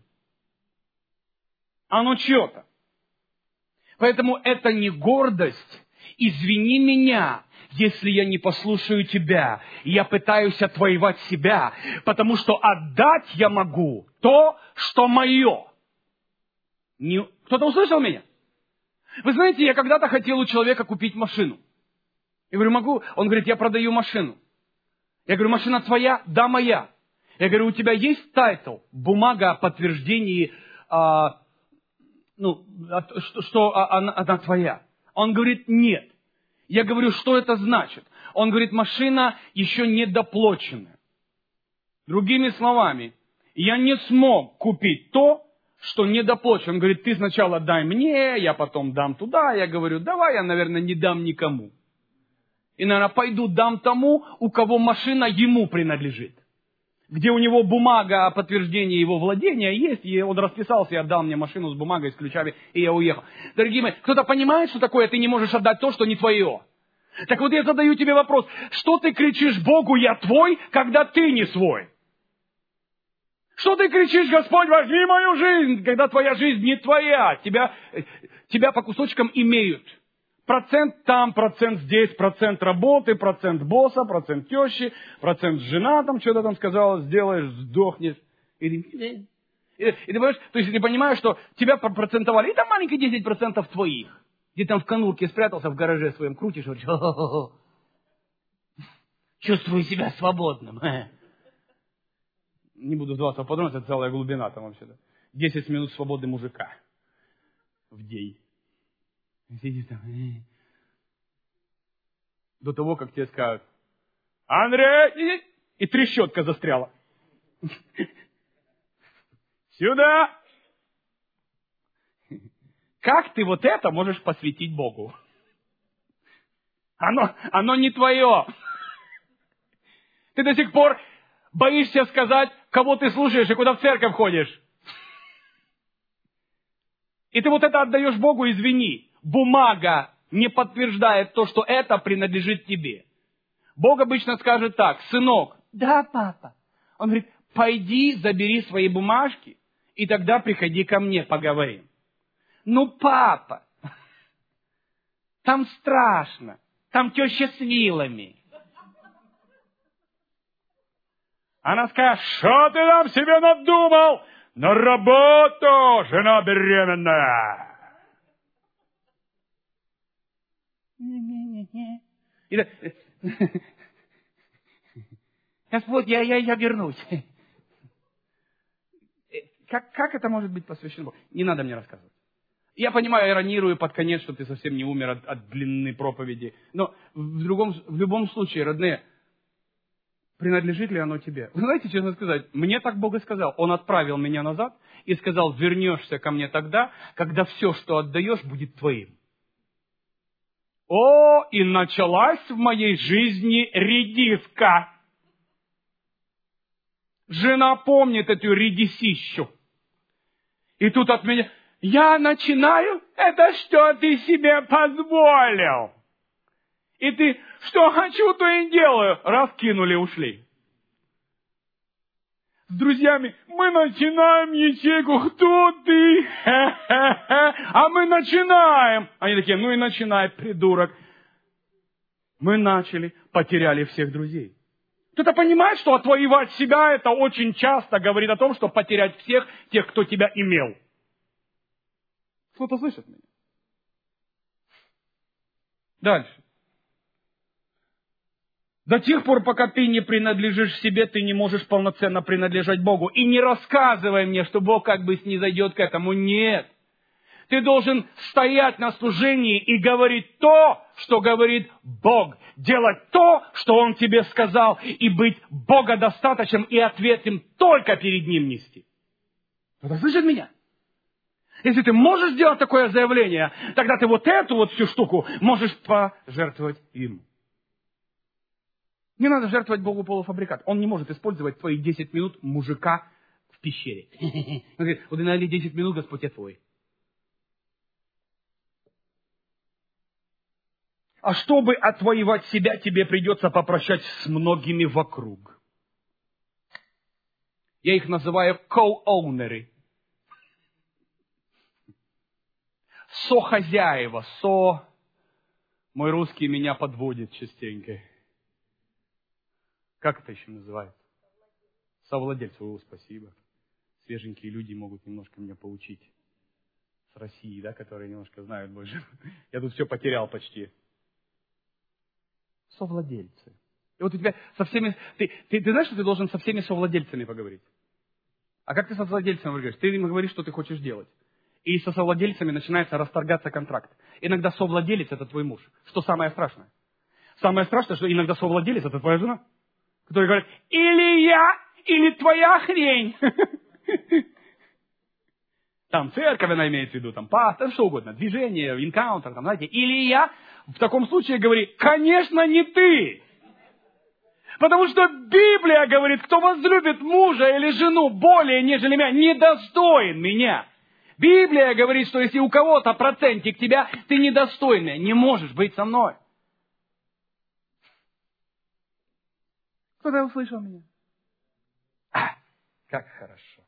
A: Оно чье-то. Поэтому это не гордость. Извини меня, если я не послушаю тебя. Я пытаюсь отвоевать себя, потому что отдать я могу то, что мое. Кто-то услышал меня? Вы знаете, я когда-то хотел у человека купить машину. Я говорю, могу? Он говорит, я продаю машину. Я говорю, машина твоя? Да, моя. Я говорю, у тебя есть тайтл, бумага о подтверждении, что она твоя? Он говорит, нет. Я говорю, что это значит? Он говорит, машина еще не доплаченная. Другими словами, я не смог купить то, что не доплачено. Он говорит, ты сначала дай мне, я потом дам туда. Я говорю, давай я, наверное, не дам никому. И, наверное, пойду дам тому, у кого машина ему принадлежит. Где у него бумага о подтверждении его владения есть, и он расписался и отдал мне машину с бумагой, с ключами, и я уехал. Дорогие мои, кто-то понимает, что такое ты не можешь отдать то, что не твое? Так вот я задаю тебе вопрос, что ты кричишь Богу, я твой, когда ты не свой? Что ты кричишь, Господь, возьми мою жизнь, когда твоя жизнь не твоя? Тебя по кусочкам имеют. Процент там, процент здесь, процент работы, процент босса, процент тещи, процент жена там что-то там сказала, сделаешь, сдохнешь. И ты понимаешь, то есть ты понимаешь, что тебя процентовали, и там маленькие 10% твоих. Где там в конурке спрятался в гараже своем, крутишь, говоришь, чувствую себя свободным. Не буду вдаваться в подробности, это целая глубина там вообще-то. 10 минут свободы мужика в день. Сидишь там. До того, как тебе скажут, Андрей, и трещотка застряла. Сюда. Как ты вот это можешь посвятить Богу? Оно не твое. Ты до сих пор боишься сказать, кого ты слушаешь и куда в церковь ходишь. И ты вот это отдаешь Богу, извини. Бумага не подтверждает то, что это принадлежит тебе. Бог обычно скажет так, сынок, да, папа. Он говорит, пойди, забери свои бумажки, и тогда приходи ко мне, поговорим. Ну, папа, там страшно, там теща с вилами. Она скажет, что ты там себе надумал? На работу, жена беременная. Господь, я вернусь. Как это может быть посвящено Богу? Не надо мне рассказывать. Я понимаю, иронирую под конец, что ты совсем не умер от длины проповеди. Но в любом случае, родные, принадлежит ли оно тебе? Вы знаете, честно сказать, мне так Бог и сказал. Он отправил меня назад и сказал, вернешься ко мне тогда, когда все, что отдаешь, будет твоим. О, и началась в моей жизни редиска. Жена помнит эту редисищу. И тут от меня, я начинаю, это что ты себе позволил? И ты, что хочу, то и делаю. Раскинули, ушли. с друзьями, мы начинаем ячейку, кто ты? А мы начинаем. Они такие, ну и начинай, придурок. Мы начали, потеряли всех друзей. Кто-то понимает, что отвоевать себя, это очень часто говорит о том, что потерять всех тех, кто тебя имел. Кто-то слышит меня? Дальше. До тех пор, пока ты не принадлежишь себе, ты не можешь полноценно принадлежать Богу. И не рассказывай мне, что Бог как бы снизойдет к этому. Нет. Ты должен стоять на служении и говорить то, что говорит Бог. Делать то, что Он тебе сказал. И быть богодостаточным и ответственным только перед Ним нести. Кто-то слышит меня? Если ты можешь сделать такое заявление, тогда ты вот эту вот всю штуку можешь пожертвовать Ему. Не надо жертвовать Богу полуфабрикат. Он не может использовать твои 10 минут мужика в пещере. Он говорит, вот и 10 минут, Господь, я твой. А чтобы отвоевать себя, тебе придется попрощать с многими вокруг. Я их называю co-ownеры. Сохозяева, Мой русский меня подводит частенько. Как это еще называется? Совладельцы. О, спасибо. Свеженькие люди могут немножко меня поучить. С России, да, которые немножко знают больше. Я тут все потерял почти. Совладельцы. И вот у тебя со всеми... Ты знаешь, что ты должен со всеми совладельцами поговорить? А как ты со совладельцами говоришь? Ты им говоришь, что ты хочешь делать. И со совладельцами начинается расторгаться контракт. Иногда совладелец – это твой муж. Что самое страшное? Самое страшное, что иногда совладелец – это твоя жена. Который говорит, или я, или твоя хрень. Там церковь, она имеет в виду, там пастор, что угодно, движение, энкаунтер, там, знаете. Или я, в таком случае говори, конечно, не ты. Потому что Библия говорит, кто возлюбит мужа или жену более, нежели меня, недостоин меня. Библия говорит, что если у кого-то процентик тебя, ты недостойный, не можешь быть со мной. Кто-то услышал меня? Как хорошо.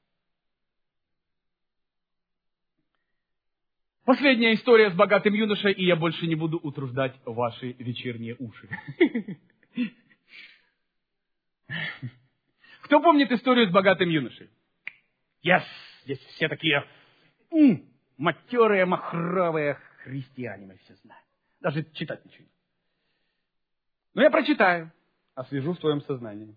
A: Последняя история с богатым юношей, и я больше не буду утруждать ваши вечерние уши. Кто помнит историю с богатым юношей? Yes! Здесь все такие матерые, махровые христиане, мы все знаем. Даже читать ничего. Но я прочитаю. Освежу в твоем сознании.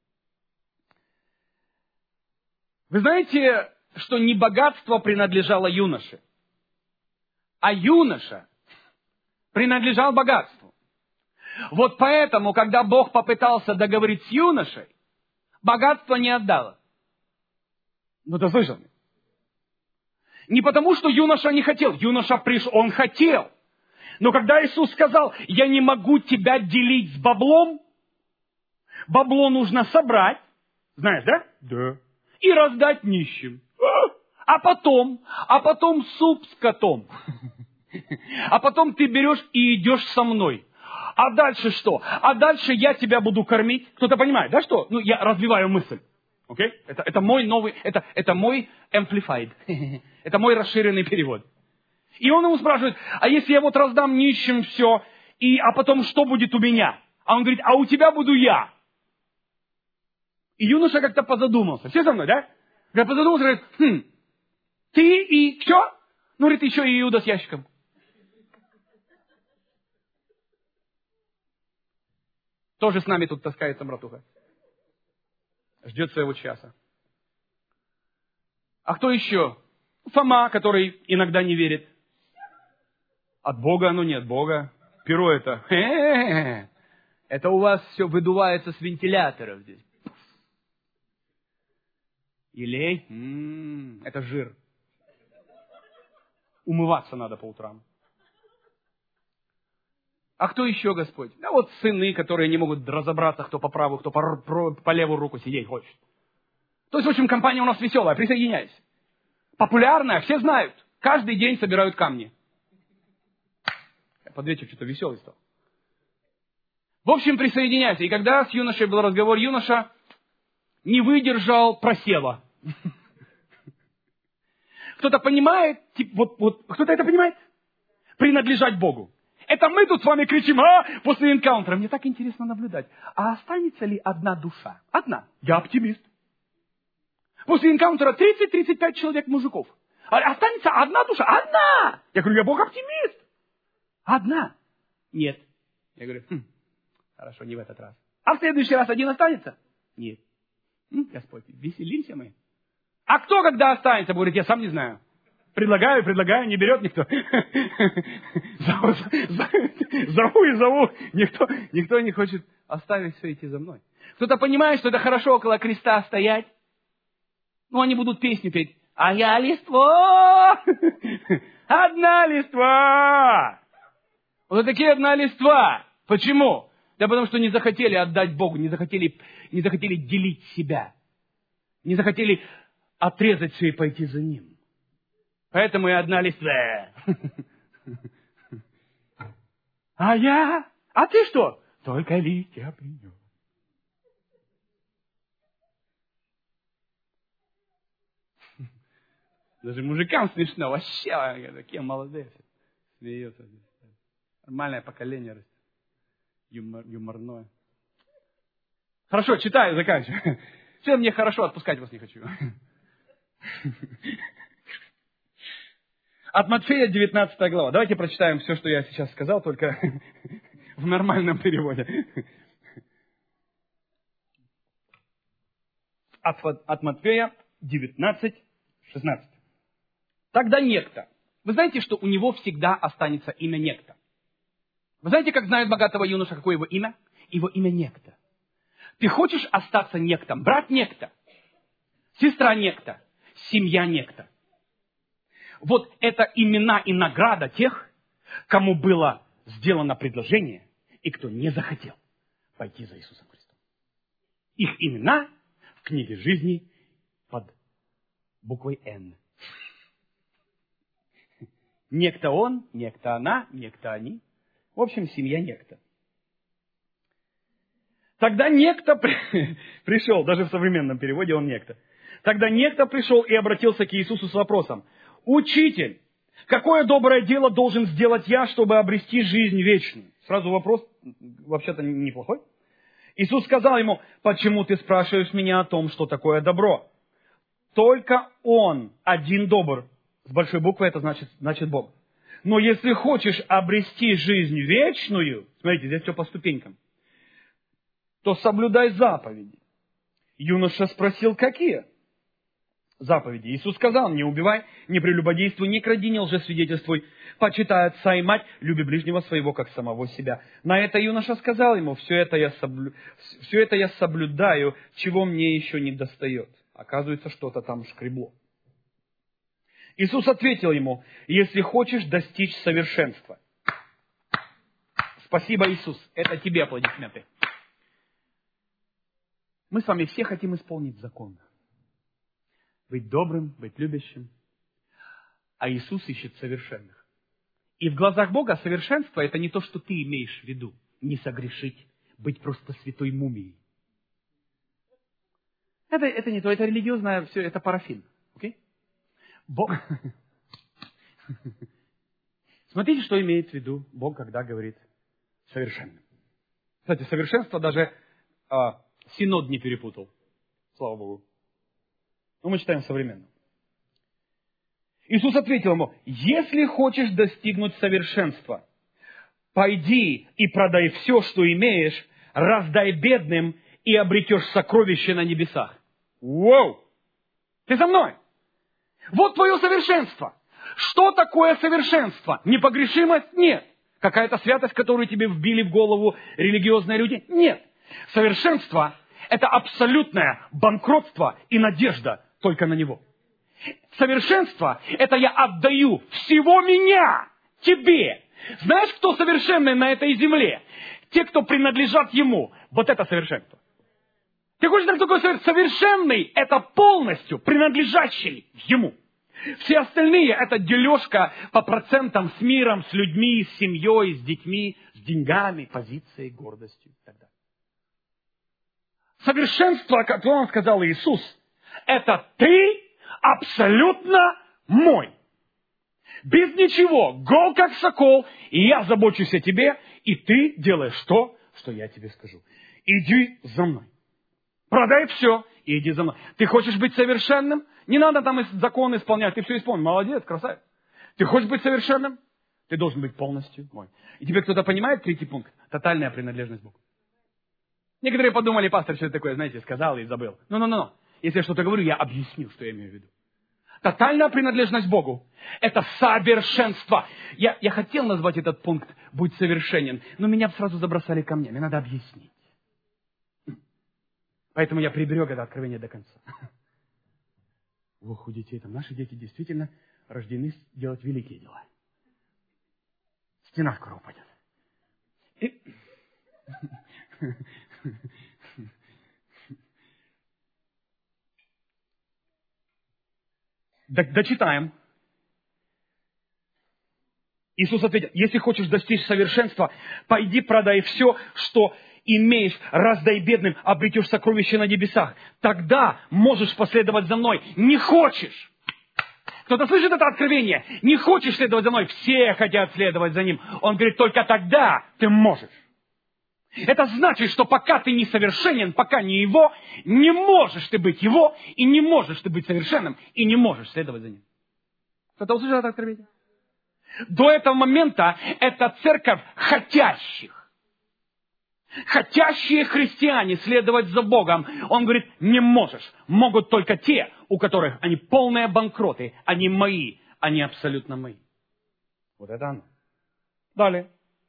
A: Вы знаете, что не богатство принадлежало юноше, а юноша принадлежал богатству. Вот поэтому, когда Бог попытался договорить с юношей, богатство не отдало. Ну, ты слышал? Не потому, что юноша не хотел. Юноша пришел, он хотел. Но когда Иисус сказал, я не могу тебя делить с баблом, бабло нужно собрать, знаешь, да? Да. И раздать нищим. А потом суп с котом. А потом ты берешь и идешь со мной. А дальше что? А дальше я тебя буду кормить. Кто-то понимает, да, что? Ну, я развиваю мысль. Окей? Это мой новый, это мой amplified. Это мой расширенный перевод. И он ему спрашивает, а если я вот раздам нищим все, а потом что будет у меня? А он говорит, а у тебя буду я. И юноша как-то позадумался. Все со мной, да? Когда позадумался, говорит, ты и что? Ну, говорит, еще и Иуда с ящиком. Тоже с нами тут таскается братуха. Ждет своего часа. А кто еще? Фома, который иногда не верит. От Бога оно не от Бога. Перо это. Это у вас все выдувается с вентиляторов здесь. Елей. Это жир. Умываться надо по утрам. А кто еще, Господь? Да вот сыны, которые не могут разобраться, кто по правую, кто по левую руку сидеть хочет. То есть, в общем, компания у нас веселая, присоединяйся. Популярная, все знают. Каждый день собирают камни. Я под вечер что-то веселый стал. В общем, присоединяйся. И когда с юношей был разговор, юноша не выдержал просева. Кто-то понимает, кто-то это понимает? Принадлежать Богу. Это мы тут с вами кричим, после энкаунтера. Мне так интересно наблюдать. А останется ли одна душа? Одна. Я оптимист. После энкаунтера 30-35 человек мужиков. А останется одна душа? Одна! Я говорю, я Бог-оптимист. Одна. Нет. Я говорю, хорошо, не в этот раз. А в следующий раз один останется? Нет. Господь, веселимся мы. А кто когда останется? Говорит, я сам не знаю. Предлагаю, не берет никто. Зову. Никто не хочет оставить все идти за мной. Кто-то понимает, что это хорошо около креста стоять. Они будут песню петь. А я листва! Одна листва! Вот такие одна листва. Почему? Да потому что не захотели отдать Богу, не захотели делить себя. Не захотели отрезать все и пойти за Ним. Поэтому и одна листва. А ты что? Только листья принес. Даже мужикам смешно. Вообще, такие молодые. Смеются. Нормальное поколение растет. Юморное. Хорошо, читаю, заканчиваю. Все, мне хорошо, отпускать вас не хочу. От Матфея 19 глава. Давайте прочитаем все, что я сейчас сказал, только в нормальном переводе. От Матфея 19, 16. Тогда некто. Вы знаете, что у него всегда останется имя некто? Вы знаете, как знают богатого юноша, какое его имя? Его имя некто. Ты хочешь остаться нектом? Брат некто. Сестра некто. Семья некто. Вот это имена и награда тех, кому было сделано предложение, и кто не захотел пойти за Иисусом Христом. Их имена в книге жизни под буквой «Н». Некто он, некто она, некто они. В общем, семья некто. Тогда некто пришел, даже в современном переводе он некто. Тогда некто пришел и обратился к Иисусу с вопросом: «Учитель, какое доброе дело должен сделать я, чтобы обрести жизнь вечную?» Сразу вопрос, вообще-то неплохой. Иисус сказал ему: «Почему ты спрашиваешь меня о том, что такое добро? Только Он один добр». С большой буквы это значит Бог. «Но если хочешь обрести жизнь вечную», смотрите, здесь все по ступенькам, «то соблюдай заповеди». Юноша спросил: «Какие заповеди?» Иисус сказал: «Не убивай, не прелюбодействуй, не кради, не лжесвидетельствуй, почитай отца и мать, люби ближнего своего, как самого себя». На это юноша сказал ему: все это я соблюдаю, чего мне еще не достает. Оказывается, что-то там шкребло. Иисус ответил ему: «Если хочешь достичь совершенства». Спасибо, Иисус. Это тебе аплодисменты. Мы с вами все хотим исполнить закон. Быть добрым, быть любящим. А Иисус ищет совершенных. И в глазах Бога совершенство – это не то, что ты имеешь в виду. Не согрешить, быть просто святой мумией. Это не то, это религиозное, все, это парафин. Окей? Бог... Смотрите, что имеет в виду Бог, когда говорит совершенным. Кстати, совершенство даже Синод не перепутал. Слава Богу. Но мы читаем современно. Иисус ответил ему: «Если хочешь достигнуть совершенства, пойди и продай все, что имеешь, раздай бедным, и обретешь сокровище на небесах». Воу! Ты со мной? Вот твое совершенство. Что такое совершенство? Непогрешимость? Нет. Какая-то святость, которую тебе вбили в голову религиозные люди? Нет. Совершенство – это абсолютное банкротство и надежда только на Него. Совершенство – это я отдаю всего меня тебе. Знаешь, кто совершенный на этой земле? Те, кто принадлежат Ему. Вот это совершенство. Ты хочешь знать, кто такой совершенный? Это полностью принадлежащий Ему. Все остальные – это дележка по процентам с миром, с людьми, с семьей, с детьми, с деньгами, позицией, гордостью и так далее.
B: Совершенство, как он сказал Иисус, это ты абсолютно мой. Без ничего, гол как сокол, и я забочусь о тебе, и ты делаешь то, что я тебе скажу. Иди за мной. Продай все и иди за мной. Ты хочешь быть совершенным? Не надо там закон исполнять, ты все исполнил. Молодец, красавец. Ты хочешь быть совершенным? Ты должен быть полностью мой. И теперь кто-то понимает третий пункт? Тотальная принадлежность Богу. Некоторые подумали, пастор, что это такое, знаете, сказал и забыл. Но. Если я что-то говорю, я объясню, что я имею в виду. Тотальная принадлежность Богу – это совершенство. Я хотел назвать этот пункт «Будь совершенен», но меня сразу забросали камнями, надо объяснить. Поэтому я приберег это откровение до конца. Ох, у детей там, наши дети действительно рождены делать великие дела. Стена скоро упадет. Дочитаем. Иисус ответил, если хочешь достичь совершенства, пойди продай все, что имеешь, раздай бедным, обретешь сокровища на небесах. Тогда можешь последовать за мной. Не хочешь. Кто-то слышит это откровение? Не хочешь следовать за мной? Все хотят следовать за ним. Он говорит, только тогда ты можешь. Это значит, что пока ты не совершенен, пока не его, не можешь ты быть его, и не можешь ты быть совершенным, и не можешь следовать за ним. Кто-то услышал это откровение? До этого момента это церковь хотящих. Хотящие христиане следовать за Богом. Он говорит, не можешь. Могут только те, у которых они полные банкроты. Они мои, они абсолютно мои. Вот это оно. Далее.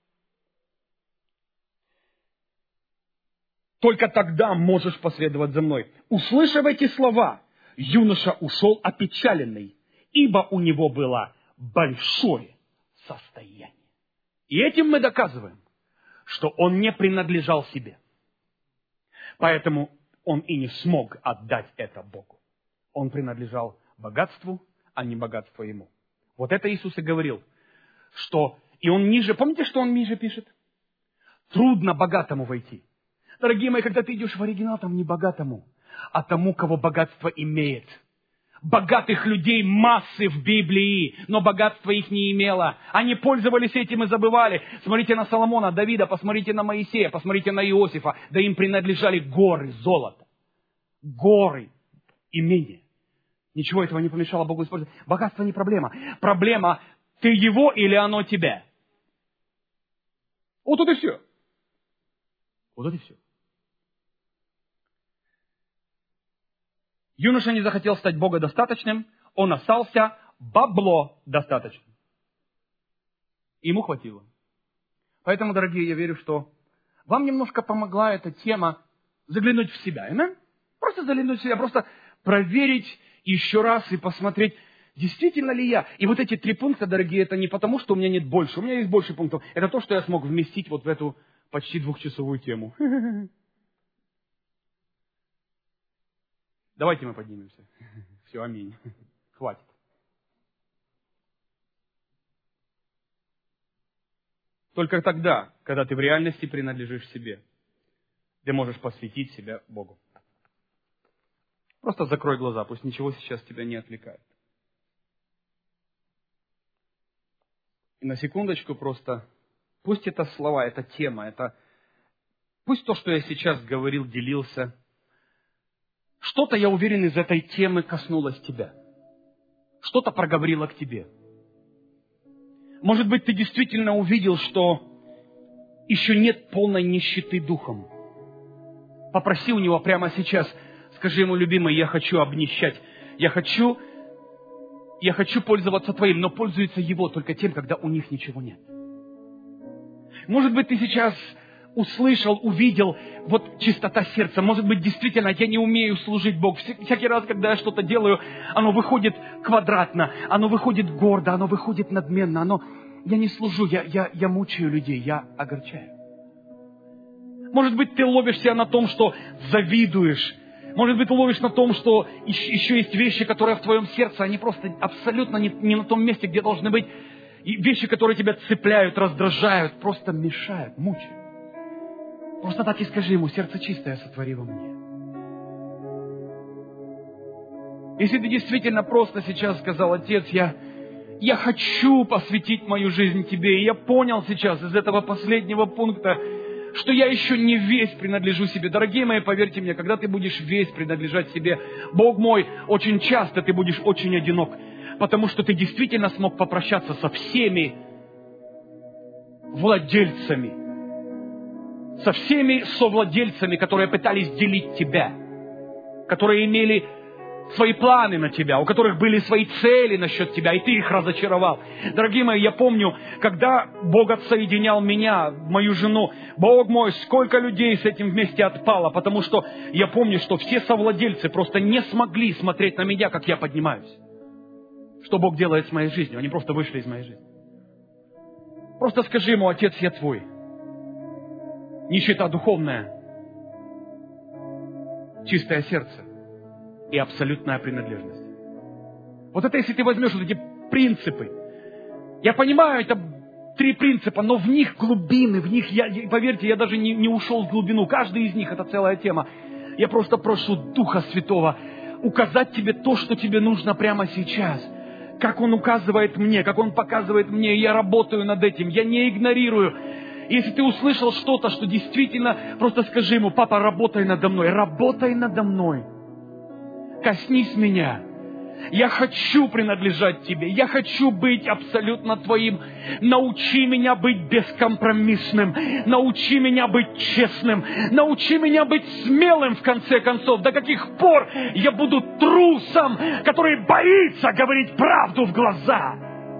B: Только тогда можешь последовать за мной. Услышав эти слова, юноша ушел опечаленный, ибо у него было большое состояние. И этим мы доказываем, что он не принадлежал себе. Поэтому он и не смог отдать это Богу. Он принадлежал богатству, а не богатство ему. Вот это Иисус и говорил, что... И он ниже... Помните, что он ниже пишет? Трудно богатому войти. Дорогие мои, когда ты идешь в оригинал, там не богатому, а тому, кого богатство имеет. Богатых людей массы в Библии, но богатство их не имело. Они пользовались этим и забывали. Смотрите на Соломона, Давида, посмотрите на Моисея, посмотрите на Иосифа. Да им принадлежали горы золота. Горы имения. Ничего этого не помешало Богу использовать. Богатство не проблема. Проблема, ты его или оно тебя. Вот тут и все. Вот это и все. Юноша не захотел стать богодостаточным, он остался бабло достаточным. Ему хватило. Поэтому, дорогие, я верю, что вам немножко помогла эта тема заглянуть в себя. Аминь? Просто заглянуть в себя, просто проверить еще раз и посмотреть, действительно ли я. И вот эти 3 пункта, дорогие, это не потому, что у меня нет больше. У меня есть больше пунктов. Это то, что я смог вместить вот в эту почти 2-часовую тему. Давайте мы поднимемся. Все, аминь. Хватит. Только тогда, когда ты в реальности принадлежишь себе, ты можешь посвятить себя Богу. Просто закрой глаза, пусть ничего сейчас тебя не отвлекает. И на секундочку просто, пусть это слова, это тема, пусть то, что я сейчас говорил, делился, что-то, я уверен, из этой темы коснулось тебя. Что-то проговорило к тебе. Может быть, ты действительно увидел, что еще нет полной нищеты духом. Попроси у него прямо сейчас, скажи ему, любимый, я хочу обнищать. Я хочу пользоваться твоим, но пользуется его только тем, когда у них ничего нет. Может быть, ты сейчас услышал, увидел, вот чистота сердца. Может быть, действительно, я не умею служить Богу. Всякий раз, когда я что-то делаю, оно выходит квадратно, оно выходит гордо, оно выходит надменно, я не служу, я мучаю людей, я огорчаю. Может быть, ты ловишь себя на том, что завидуешь. Может быть, ты ловишь на том, что еще есть вещи, которые в твоем сердце, они просто абсолютно не на том месте, где должны быть. И вещи, которые тебя цепляют, раздражают, просто мешают, мучают.
A: Просто так и скажи ему: сердце чистое сотвори во мне. Если ты действительно просто сейчас сказал: Отец, я хочу посвятить мою жизнь Тебе, и я понял сейчас из этого последнего пункта, что я еще не весь принадлежу себе. Дорогие мои, поверьте мне, когда ты будешь весь принадлежать себе, Бог мой, очень часто ты будешь очень одинок, потому что ты действительно смог попрощаться со всеми владельцами, со всеми совладельцами, которые пытались делить тебя, которые имели свои планы на тебя, у которых были свои цели насчет тебя, и ты их разочаровал. Дорогие мои, я помню, когда Бог отсоединял меня, мою жену, Бог мой, сколько людей с этим вместе отпало, потому что я помню, что все совладельцы просто не смогли смотреть на меня, как я поднимаюсь. Что Бог делает с моей жизнью? Они просто вышли из моей жизни. Просто скажи ему: Отец, я твой. Нищета духовная, чистое сердце и абсолютная принадлежность. Вот это если ты возьмешь вот эти принципы. Я понимаю, это 3 принципа, но в них глубины, в них, поверьте, я даже не ушел в глубину. Каждый из них — это целая тема. Я просто прошу Духа Святого указать тебе то, что тебе нужно прямо сейчас. Как Он указывает мне, как Он показывает мне, я работаю над этим, я не игнорирую. Если ты услышал что-то, что действительно, просто скажи ему: папа, работай надо мной, работай надо мной. Коснись меня. Я хочу принадлежать Тебе. Я хочу быть абсолютно Твоим. Научи меня быть бескомпромиссным. Научи меня быть честным. Научи меня быть смелым, в конце концов. До каких пор я буду трусом, который боится говорить правду в глаза?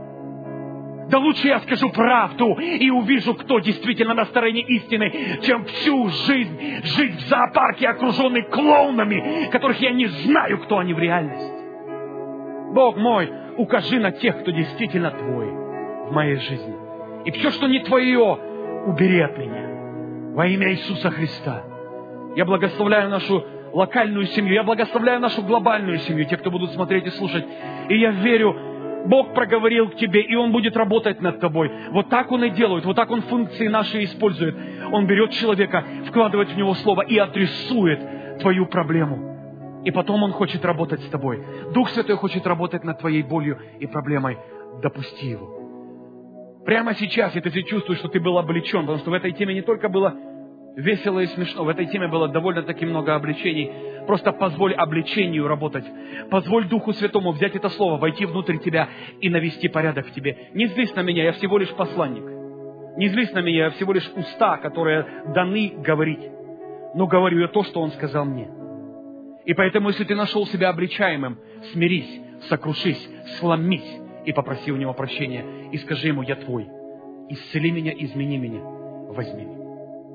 A: Да лучше я скажу правду и увижу, кто действительно на стороне истины, чем всю жизнь жить в зоопарке, окруженный клоунами, которых я не знаю, кто они в реальности. Бог мой, укажи на тех, кто действительно Твой в моей жизни. И все, что не Твое, убери от меня. Во имя Иисуса Христа. Я благословляю нашу локальную семью, я благословляю нашу глобальную семью, те, кто будут смотреть и слушать. И я верю, Бог проговорил к тебе, и Он будет работать над тобой. Вот так Он и делает, вот так Он функции наши использует. Он берет человека, вкладывает в него слово и адресует твою проблему. И потом Он хочет работать с тобой. Дух Святой хочет работать над твоей болью и проблемой. Допусти Его. Прямо сейчас, если ты чувствуешь, что ты был облечен, потому что в этой теме не только было весело и смешно, в этой теме было довольно-таки много обличений. Просто позволь обличению работать. Позволь Духу Святому взять это слово, войти внутрь тебя и навести порядок в тебе. Не злись на меня, я всего лишь посланник. Не злись на меня, я всего лишь уста, которые даны говорить. Но говорю я то, что Он сказал мне. И поэтому, если ты нашел себя обличаемым, смирись, сокрушись, сломись и попроси у Него прощения. И скажи Ему: я Твой. Исцели меня, измени меня, возьми меня.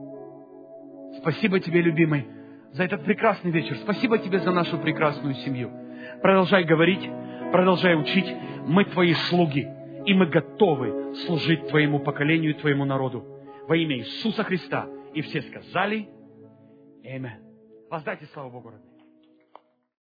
A: Спасибо Тебе, любимый, за этот прекрасный вечер. Спасибо Тебе за нашу прекрасную семью. Продолжай говорить, продолжай учить. Мы Твои слуги, и мы готовы служить Твоему поколению и Твоему народу. Во имя Иисуса Христа. И все сказали: Аминь. Воздайте славу Богу.